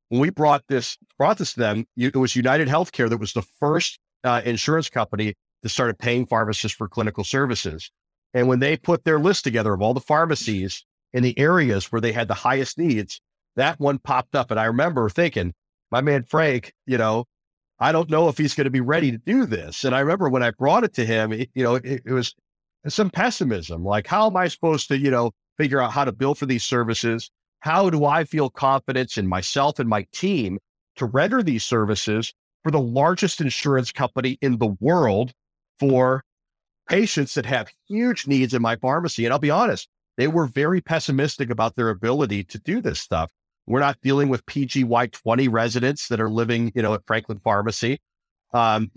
when we brought this to them, it was United Healthcare that was the first insurance company that started paying pharmacists for clinical services. And when they put their list together of all the pharmacies in the areas where they had the highest needs, that one popped up. And I remember thinking, my man Frank, I don't know if he's going to be ready to do this. And I remember when I brought it to him, it was some pessimism. Like, how am I supposed to, figure out how to bill for these services? How do I feel confidence in myself and my team to render these services for the largest insurance company in the world for patients that have huge needs in my pharmacy? And I'll be honest, they were very pessimistic about their ability to do this stuff. We're not dealing with PGY20 residents that are living, at Franklin Pharmacy. I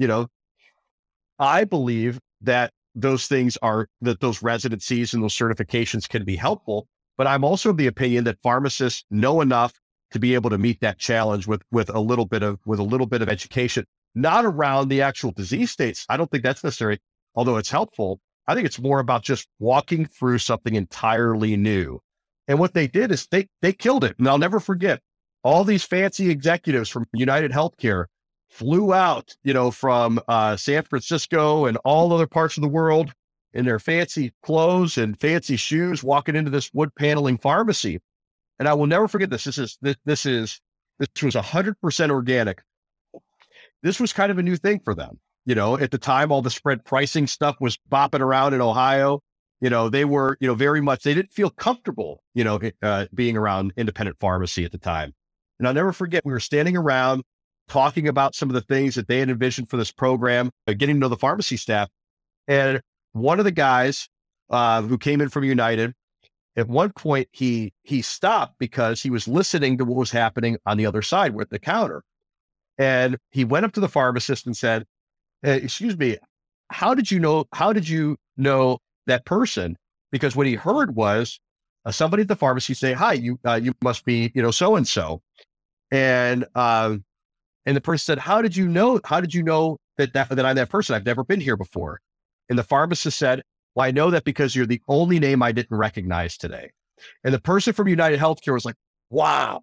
believe that those residencies and those certifications can be helpful, but I'm also of the opinion that pharmacists know enough to be able to meet that challenge with a little bit of education, not around the actual disease states. I don't think that's necessary, although it's helpful. I think it's more about just walking through something entirely new. And what they did is they killed it. And I'll never forget, all these fancy executives from United Healthcare flew out, from San Francisco and all other parts of the world in their fancy clothes and fancy shoes, walking into this wood paneling pharmacy. And I will never forget this. This was 100% organic. This was kind of a new thing for them. At the time, all the spread pricing stuff was bopping around in Ohio. They were, very much, they didn't feel comfortable, being around independent pharmacy at the time. And I'll never forget, we were standing around talking about some of the things that they had envisioned for this program, getting to know the pharmacy staff. And one of the guys who came in from United, at one point, he stopped because he was listening to what was happening on the other side with the counter. And he went up to the pharmacist and said, excuse me, how did you know that person? Because what he heard was somebody at the pharmacy say, hi, you must be, so-and-so. And the person said, how did you know that I'm that person? I've never been here before. And the pharmacist said, well, I know that because you're the only name I didn't recognize today. And the person from United Healthcare was like, wow,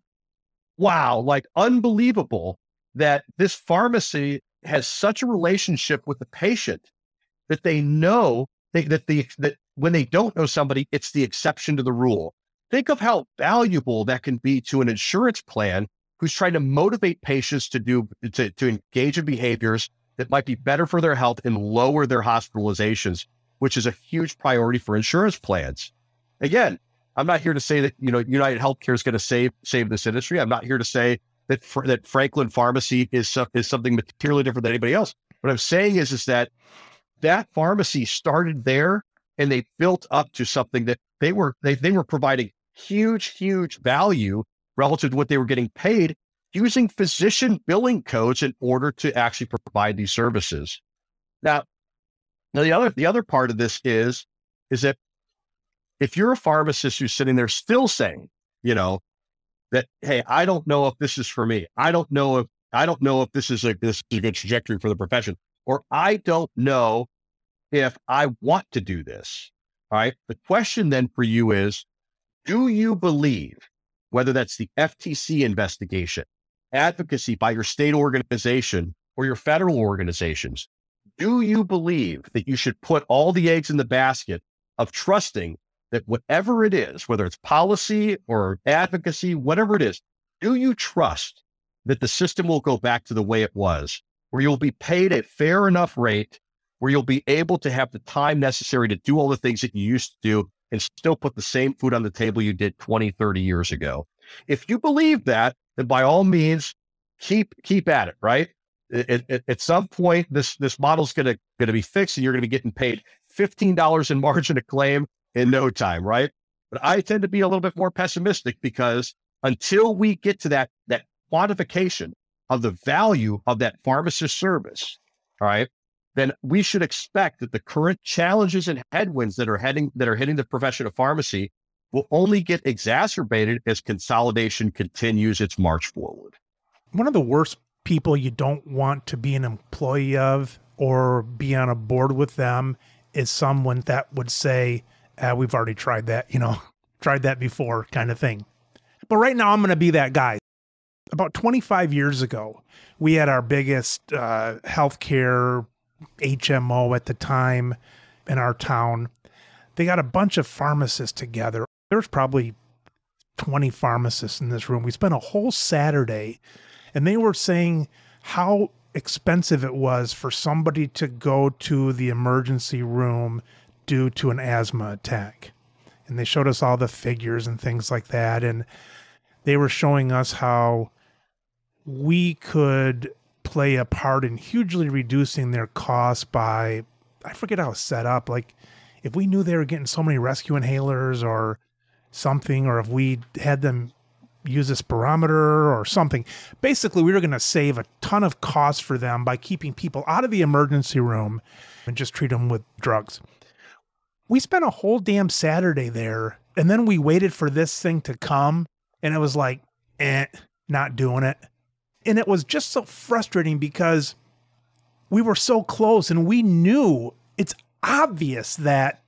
like unbelievable that this pharmacy has such a relationship with the patient that they know that when they don't know somebody, it's the exception to the rule. Think of how valuable that can be to an insurance plan who's trying to motivate patients to engage in behaviors that might be better for their health and lower their hospitalizations, which is a huge priority for insurance plans. Again, I'm not here to say that, United Healthcare is going to save this industry. I'm not here to say that Franklin Pharmacy is something materially different than anybody else. What I'm saying is that pharmacy started there and they built up to something that they were providing huge value relative to what they were getting paid using physician billing codes in order to actually provide these services. Now the other part of this is that if you're a pharmacist who's sitting there still saying, that, hey, I don't know if this is for me. I don't know if this is a good trajectory for the profession, or I don't know if I want to do this. All right. The question then for you is, do you believe, whether that's the FTC investigation, advocacy by your state organization or your federal organizations, do you believe that you should put all the eggs in the basket of trusting that whatever it is, whether it's policy or advocacy, whatever it is, do you trust that the system will go back to the way it was, where you'll be paid a fair enough rate, where you'll be able to have the time necessary to do all the things that you used to do and still put the same food on the table you did 20, 30 years ago? If you believe that, then by all means, keep at it, right? At some point, this model's going to be fixed and you're going to be getting paid $15 in margin of claim in no time, right? But I tend to be a little bit more pessimistic because until we get to that quantification of the value of that pharmacist service, all right, then we should expect that the current challenges and headwinds that are hitting the profession of pharmacy will only get exacerbated as consolidation continues its march forward. One of the worst people you don't want to be an employee of or be on a board with them is someone that would say, we've already tried that, tried that before kind of thing. But right now I'm going to be that guy. About 25 years ago, we had our biggest healthcare HMO at the time in our town. They got a bunch of pharmacists together. There's probably 20 pharmacists in this room. We spent a whole Saturday, and they were saying how expensive it was for somebody to go to the emergency room due to an asthma attack. And they showed us all the figures and things like that. And they were showing us how we could play a part in hugely reducing their costs by, I forget how it's set up. Like if we knew they were getting so many rescue inhalers or something, or if we had them use a spirometer or something, basically we were going to save a ton of costs for them by keeping people out of the emergency room and just treat them with drugs. We spent a whole damn Saturday there, and then we waited for this thing to come, and it was like, not doing it. And it was just so frustrating because we were so close, and we knew it's obvious that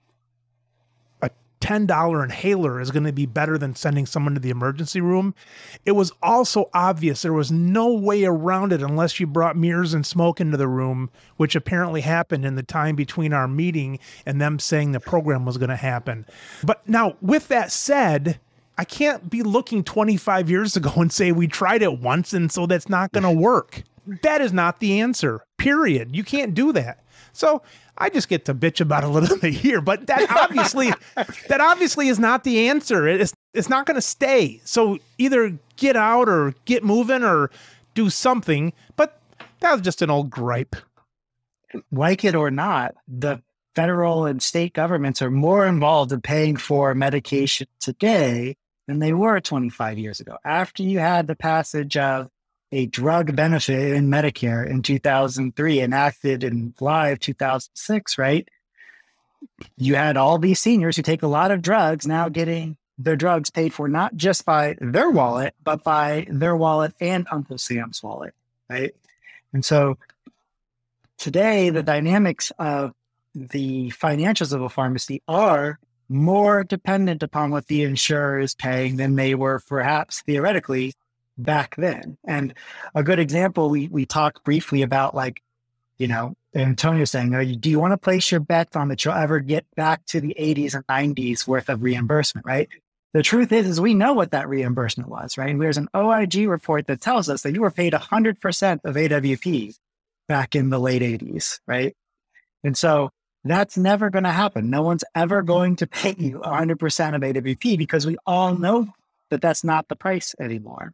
a $10 inhaler is going to be better than sending someone to the emergency room. It was also obvious there was no way around it unless you brought mirrors and smoke into the room, which apparently happened in the time between our meeting and them saying the program was going to happen. But now, with that said, I can't be looking 25 years ago and say we tried it once and so that's not going to work. That is not the answer, period. You can't do that. So I just get to bitch about a little bit here, but that obviously is not the answer. It's not going to stay. So either get out or get moving or do something. But that was just an old gripe. Like it or not, the federal and state governments are more involved in paying for medication today than they were 25 years ago. After you had the passage of a drug benefit in Medicare in 2003, enacted in July of 2006, right? You had all these seniors who take a lot of drugs now getting their drugs paid for, not just by their wallet, but by their wallet and Uncle Sam's wallet, right? And so today, the dynamics of the financials of a pharmacy are more dependent upon what the insurer is paying than they were perhaps theoretically back then. And a good example, we talked briefly about, like, Antonio saying, do you want to place your bet on that you'll ever get back to the 80s and 90s worth of reimbursement, right? The truth is we know what that reimbursement was, right? And there's an OIG report that tells us that you were paid 100% of AWP back in the late 80s, right? And so that's never going to happen. No one's ever going to pay you 100% of AWP because we all know that that's not the price anymore.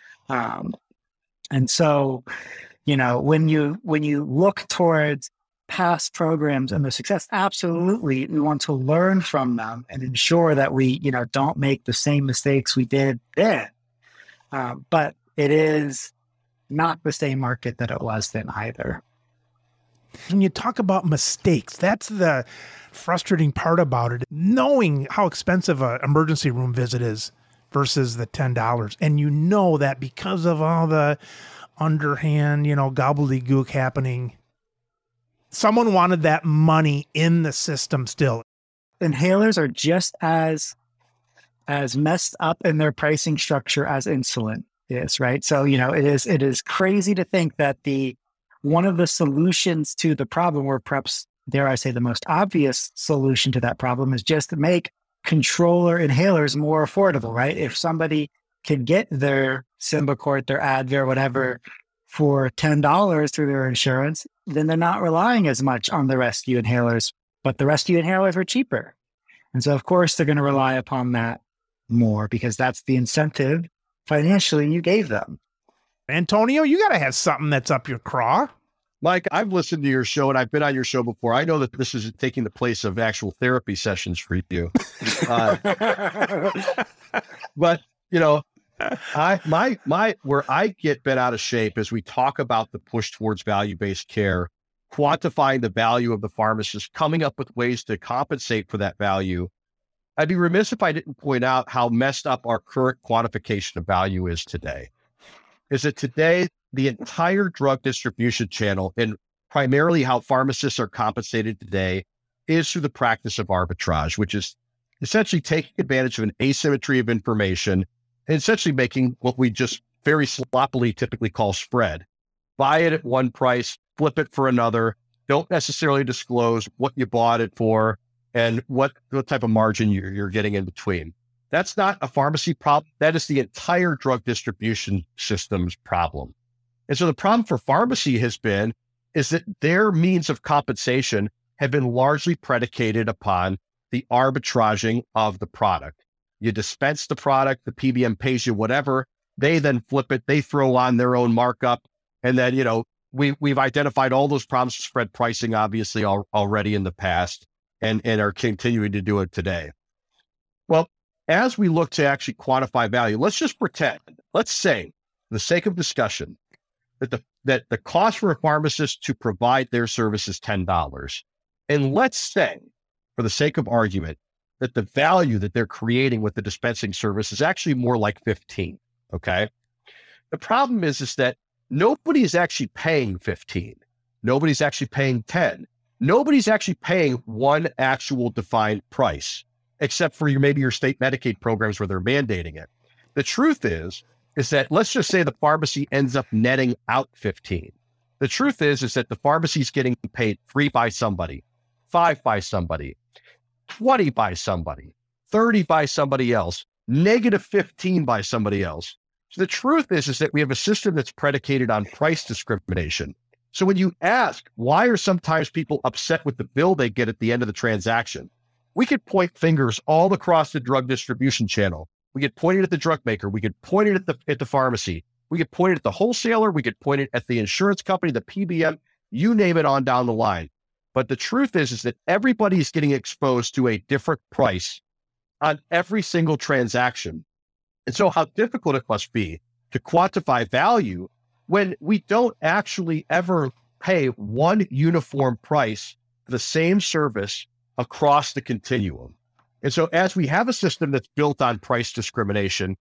And so, when you look towards past programs and their success, absolutely, we want to learn from them and ensure that we, don't make the same mistakes we did then. But it is not the same market that it was then either. When you talk about mistakes, that's the frustrating part about it. Knowing how expensive an emergency room visit is versus the $10. And you know that because of all the underhand, gobbledygook happening, someone wanted that money in the system still. Inhalers are just as messed up in their pricing structure as insulin is, right? So, it is crazy to think that one of the solutions to the problem, or perhaps, dare I say, the most obvious solution to that problem, is just to make controller inhalers more affordable, right? If somebody can get their Symbicort, their Advair, whatever, for $10 through their insurance, then they're not relying as much on the rescue inhalers, but the rescue inhalers are cheaper. And so, of course, they're going to rely upon that more because that's the incentive financially you gave them. Antonio, you got to have something that's up your craw. Mike, I've listened to your show and I've been on your show before. I know that this is taking the place of actual therapy sessions for you. But, where I get bent out of shape is we talk about the push towards value-based care, quantifying the value of the pharmacist, coming up with ways to compensate for that value. I'd be remiss if I didn't point out how messed up our current quantification of value is today. Is that today, the entire drug distribution channel and primarily how pharmacists are compensated today is through the practice of arbitrage, which is essentially taking advantage of an asymmetry of information and essentially making what we just very sloppily typically call spread. Buy it at one price, flip it for another. Don't necessarily disclose what you bought it for and what type of margin you're getting in between. That's not a pharmacy problem. That is the entire drug distribution system's problem. And so the problem for pharmacy is that their means of compensation have been largely predicated upon the arbitraging of the product. You dispense the product, the PBM pays you whatever, they then flip it, they throw on their own markup. And then, we've identified all those problems with spread pricing, obviously already in the past and are continuing to do it today. Well, as we look to actually quantify value, let's just pretend, let's say, for the sake of discussion, that the cost for a pharmacist to provide their service is $10. And let's say, for the sake of argument, that the value that they're creating with the dispensing service is actually more like 15. Okay. The problem is that nobody is actually paying 15. Nobody's actually paying 10. Nobody's actually paying one actual defined price, except for maybe your state Medicaid programs where they're mandating it. The truth is that let's just say the pharmacy ends up netting out 15. The truth is that the pharmacy is getting paid 3 by somebody, 5 by somebody, 20 by somebody, 30 by somebody else, negative 15 by somebody else. So the truth is that we have a system that's predicated on price discrimination. So when you ask, why are sometimes people upset with the bill they get at the end of the transaction? We could point fingers all across the drug distribution channel. We could point it at the drug maker. We could point it at the pharmacy. We could point it at the wholesaler. We could point it at the insurance company, the PBM, you name it on down the line. But the truth is that everybody is getting exposed to a different price on every single transaction. And so how difficult it must be to quantify value when we don't actually ever pay one uniform price for the same service across the continuum. And so as we have a system that's built on price discrimination,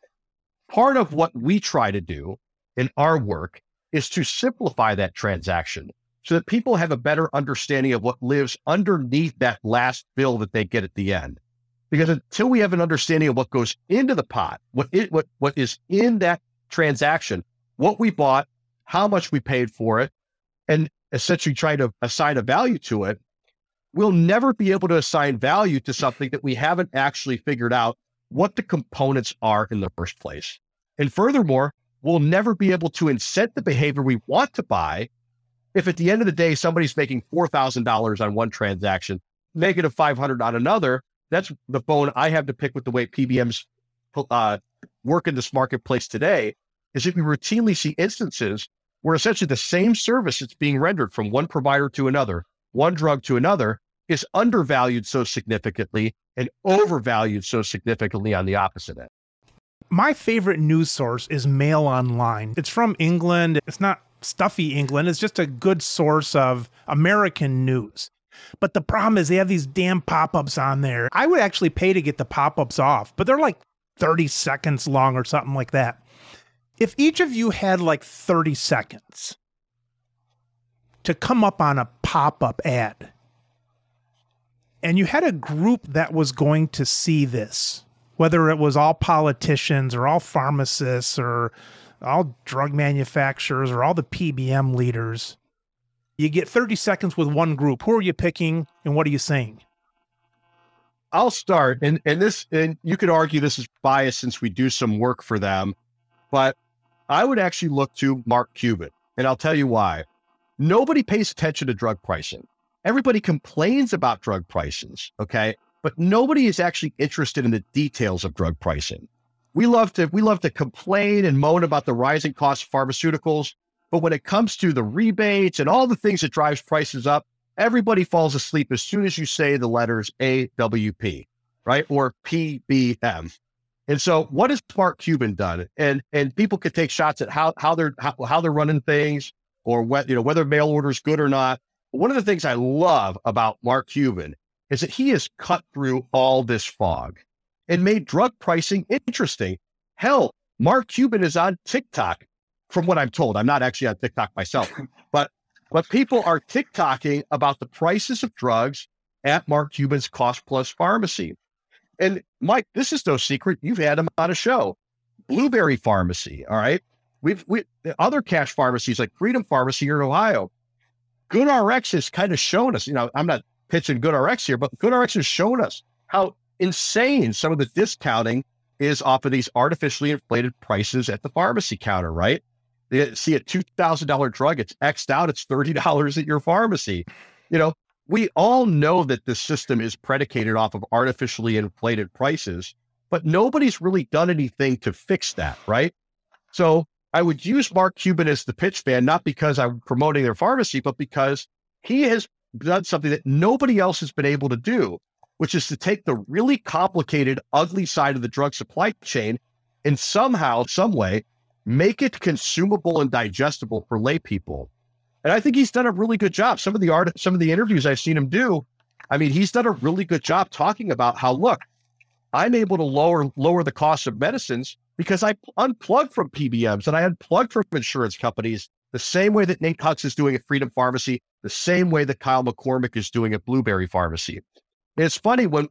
part of what we try to do in our work is to simplify that transaction so that people have a better understanding of what lives underneath that last bill that they get at the end. Because until we have an understanding of what goes into the pot, what is in that transaction, what we bought, how much we paid for it, and essentially try to assign a value to it, we'll never be able to assign value to something that we haven't actually figured out what the components are in the first place. And furthermore, we'll never be able to incent the behavior we want to buy if at the end of the day, somebody's making $4,000 on one transaction, negative $500 on another. That's the bone I have to pick with the way PBMs work in this marketplace today, is that we routinely see instances where essentially the same service that's being rendered from one provider to another, one drug to another, is undervalued so significantly and overvalued so significantly on the opposite end. My favorite news source is Mail Online. It's from England. It's not stuffy England. It's just a good source of American news. But the problem is they have these damn pop-ups on there. I would actually pay to get the pop-ups off, but they're like 30 seconds long or something like that. If each of you had like 30 seconds to come up on a pop-up ad, and you had a group that was going to see this, whether it was all politicians or all pharmacists or all drug manufacturers or all the PBM leaders, you get 30 seconds with one group. Who are you picking and what are you saying? I'll start, and you could argue this is biased since we do some work for them, but I would actually look to Mark Cuban, and I'll tell you why. Nobody pays attention to drug pricing. Everybody complains about drug prices, okay? But nobody is actually interested in the details of drug pricing. We love to complain and moan about the rising cost of pharmaceuticals, but when it comes to the rebates and all the things that drives prices up, everybody falls asleep as soon as you say the letters AWP, right? Or PBM. And so what has Mark Cuban done? And people could take shots at how they're running things or whether mail order is good or not. One of the things I love about Mark Cuban is that he has cut through all this fog and made drug pricing interesting. Hell, Mark Cuban is on TikTok, from what I'm told. I'm not actually on TikTok myself, but people are TikToking about the prices of drugs at Mark Cuban's Cost Plus Pharmacy. And Mike, this is no secret. You've had him on a show. Blueberry Pharmacy, all right? We other cash pharmacies like Freedom Pharmacy here in Ohio. GoodRx has kind of shown us, I'm not pitching GoodRx here, but GoodRx has shown us how insane some of the discounting is off of these artificially inflated prices at the pharmacy counter, right? They see a $2,000 drug, it's X'd out, it's $30 at your pharmacy. We all know that the system is predicated off of artificially inflated prices, but nobody's really done anything to fix that, right? So I would use Mark Cuban as the pitch man, not because I'm promoting their pharmacy, but because he has done something that nobody else has been able to do, which is to take the really complicated, ugly side of the drug supply chain and somehow, some way, make it consumable and digestible for lay people. And I think he's done a really good job. Some of the interviews I've seen him do, he's done a really good job talking about how, look, I'm able to lower the cost of medicines because I unplugged from PBMs and I unplugged from insurance companies the same way that Nate Hux is doing at Freedom Pharmacy, the same way that Kyle McCormick is doing at Blueberry Pharmacy. And it's funny when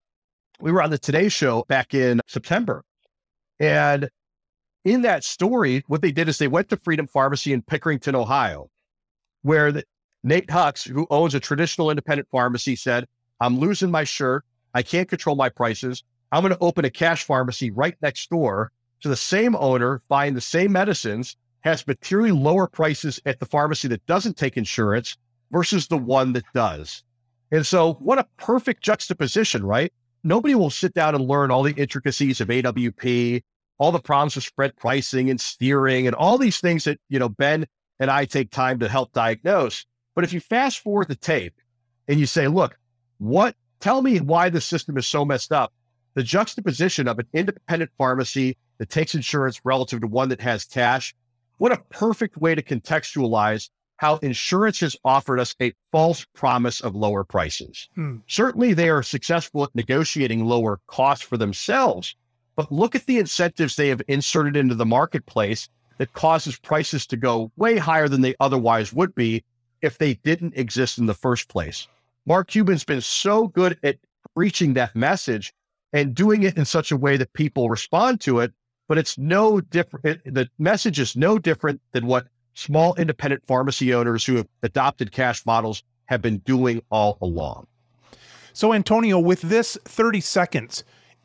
we were on the Today Show back in September, and in that story, what they did is they went to Freedom Pharmacy in Pickerington, Ohio, where Nate Hux, who owns a traditional independent pharmacy, said, I'm losing my shirt. I can't control my prices. I'm going to open a cash pharmacy right next door to the same owner, buying the same medicines, has materially lower prices at the pharmacy that doesn't take insurance versus the one that does. And so what a perfect juxtaposition, right? Nobody will sit down and learn all the intricacies of AWP, all the problems with spread pricing and steering and all these things that, Ben and I take time to help diagnose. But if you fast forward the tape and you say, look, tell me why the system is so messed up. The juxtaposition of an independent pharmacy that takes insurance relative to one that has cash, what a perfect way to contextualize how insurance has offered us a false promise of lower prices. Certainly they are successful at negotiating lower costs for themselves, but look at the incentives they have inserted into the marketplace that causes prices to go way higher than they otherwise would be if they didn't exist in the first place. Mark Cuban's been so good at preaching that message and doing it in such a way that people respond to it, but it's no different. The message is no different than what small independent pharmacy owners who have adopted cash models have been doing all along. So Antonio, with this 30 seconds,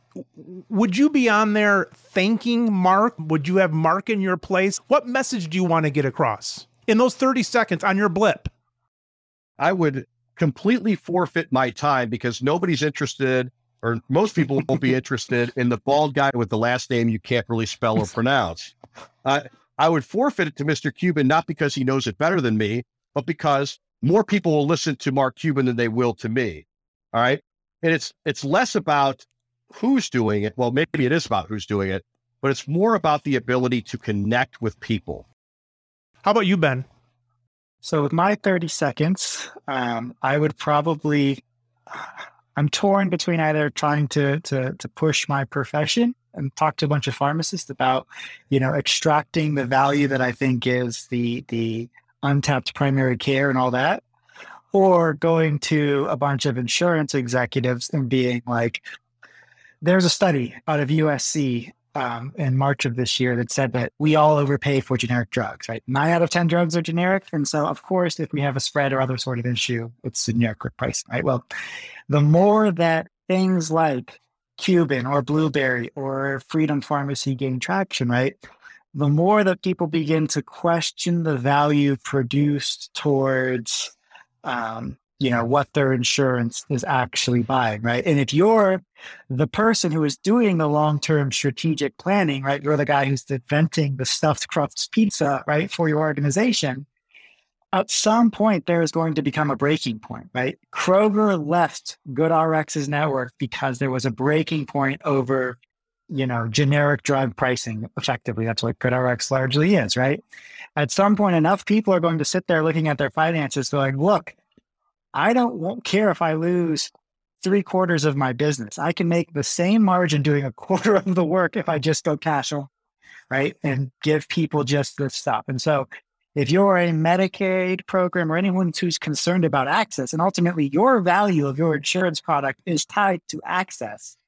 would you be on there thanking Mark? Would you have Mark in your place? What message do you want to get across in those 30 seconds on your blip? I would completely forfeit my time because nobody's interested, or most people won't be interested in the bald guy with the last name you can't really spell or pronounce. I would forfeit it to Mr. Cuban, not because he knows it better than me, but because more people will listen to Mark Cuban than they will to me. All right. And it's less about who's doing it. Well, maybe it is about who's doing it, but it's more about the ability to connect with people. How about you, Ben? So with my 30 seconds, I would probably, I'm torn between either trying to push my profession and talk to a bunch of pharmacists about, extracting the value that I think is the untapped primary care and all that, or going to a bunch of insurance executives and being like, there's a study out of USC in March of this year that said that we all overpay for generic drugs, right? 9 out of 10 drugs are generic. And so, of course, if we have a spread or other sort of issue, it's generic pricing, right? Well, the more that things like Cuban or Blueberry or Freedom Pharmacy gain traction, right? The more that people begin to question the value produced towards, what their insurance is actually buying, right? And if you're the person who is doing the long-term strategic planning, right? You're the guy who's inventing the stuffed crust pizza, right? For your organization. At some point, there is going to become a breaking point, right? Kroger left GoodRx's network because there was a breaking point over, generic drug pricing. Effectively, that's what GoodRx largely is, right? At some point, enough people are going to sit there looking at their finances going, look, I won't care if I lose 3/4 of my business. I can make the same margin doing 1/4 of the work if I just go cash on, right? And give people just this stuff. And so if you're a Medicaid program or anyone who's concerned about access, and ultimately your value of your insurance product is tied to access,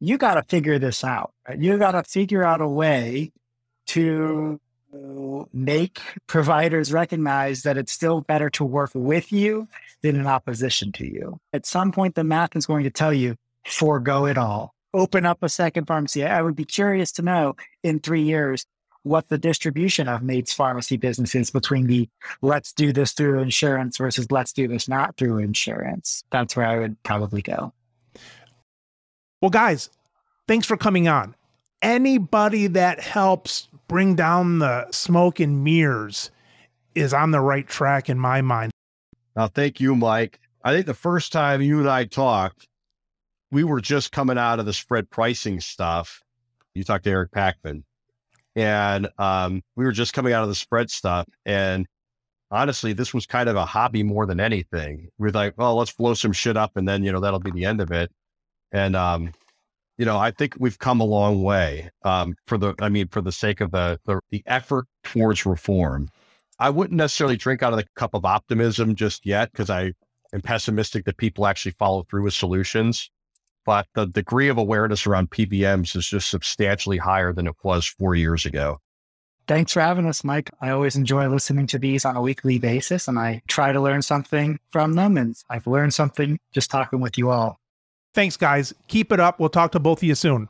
you got to figure this out. Right? You got to figure out a way to make providers recognize that it's still better to work with you than in opposition to you. At some point, the math is going to tell you, forego it all. Open up a second pharmacy. I would be curious to know in 3 years what the distribution of Mate's pharmacy business is between the let's do this through insurance versus let's do this not through insurance. That's where I would probably go. Well, guys, thanks for coming on. Anybody that helps bring down the smoke and mirrors is on the right track in my mind. Now, thank you, Mike. I think the first time you and I talked, we were just coming out of the spread pricing stuff. You talked to Eric Packman, and we were just coming out of the spread stuff. And honestly, this was kind of a hobby more than anything. We're like, well, let's blow some shit up, and then, that'll be the end of it. And, I think we've come a long way for the sake of the effort towards reform. I wouldn't necessarily drink out of the cup of optimism just yet, because I am pessimistic that people actually follow through with solutions. But the degree of awareness around PBMs is just substantially higher than it was 4 years ago. Thanks for having us, Mike. I always enjoy listening to these on a weekly basis, and I try to learn something from them. And I've learned something just talking with you all. Thanks, guys. Keep it up. We'll talk to both of you soon.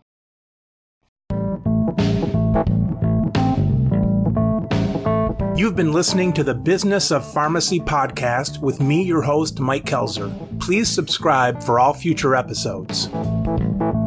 You've been listening to the Business of Pharmacy podcast with me, your host, Mike Kelzer. Please subscribe for all future episodes.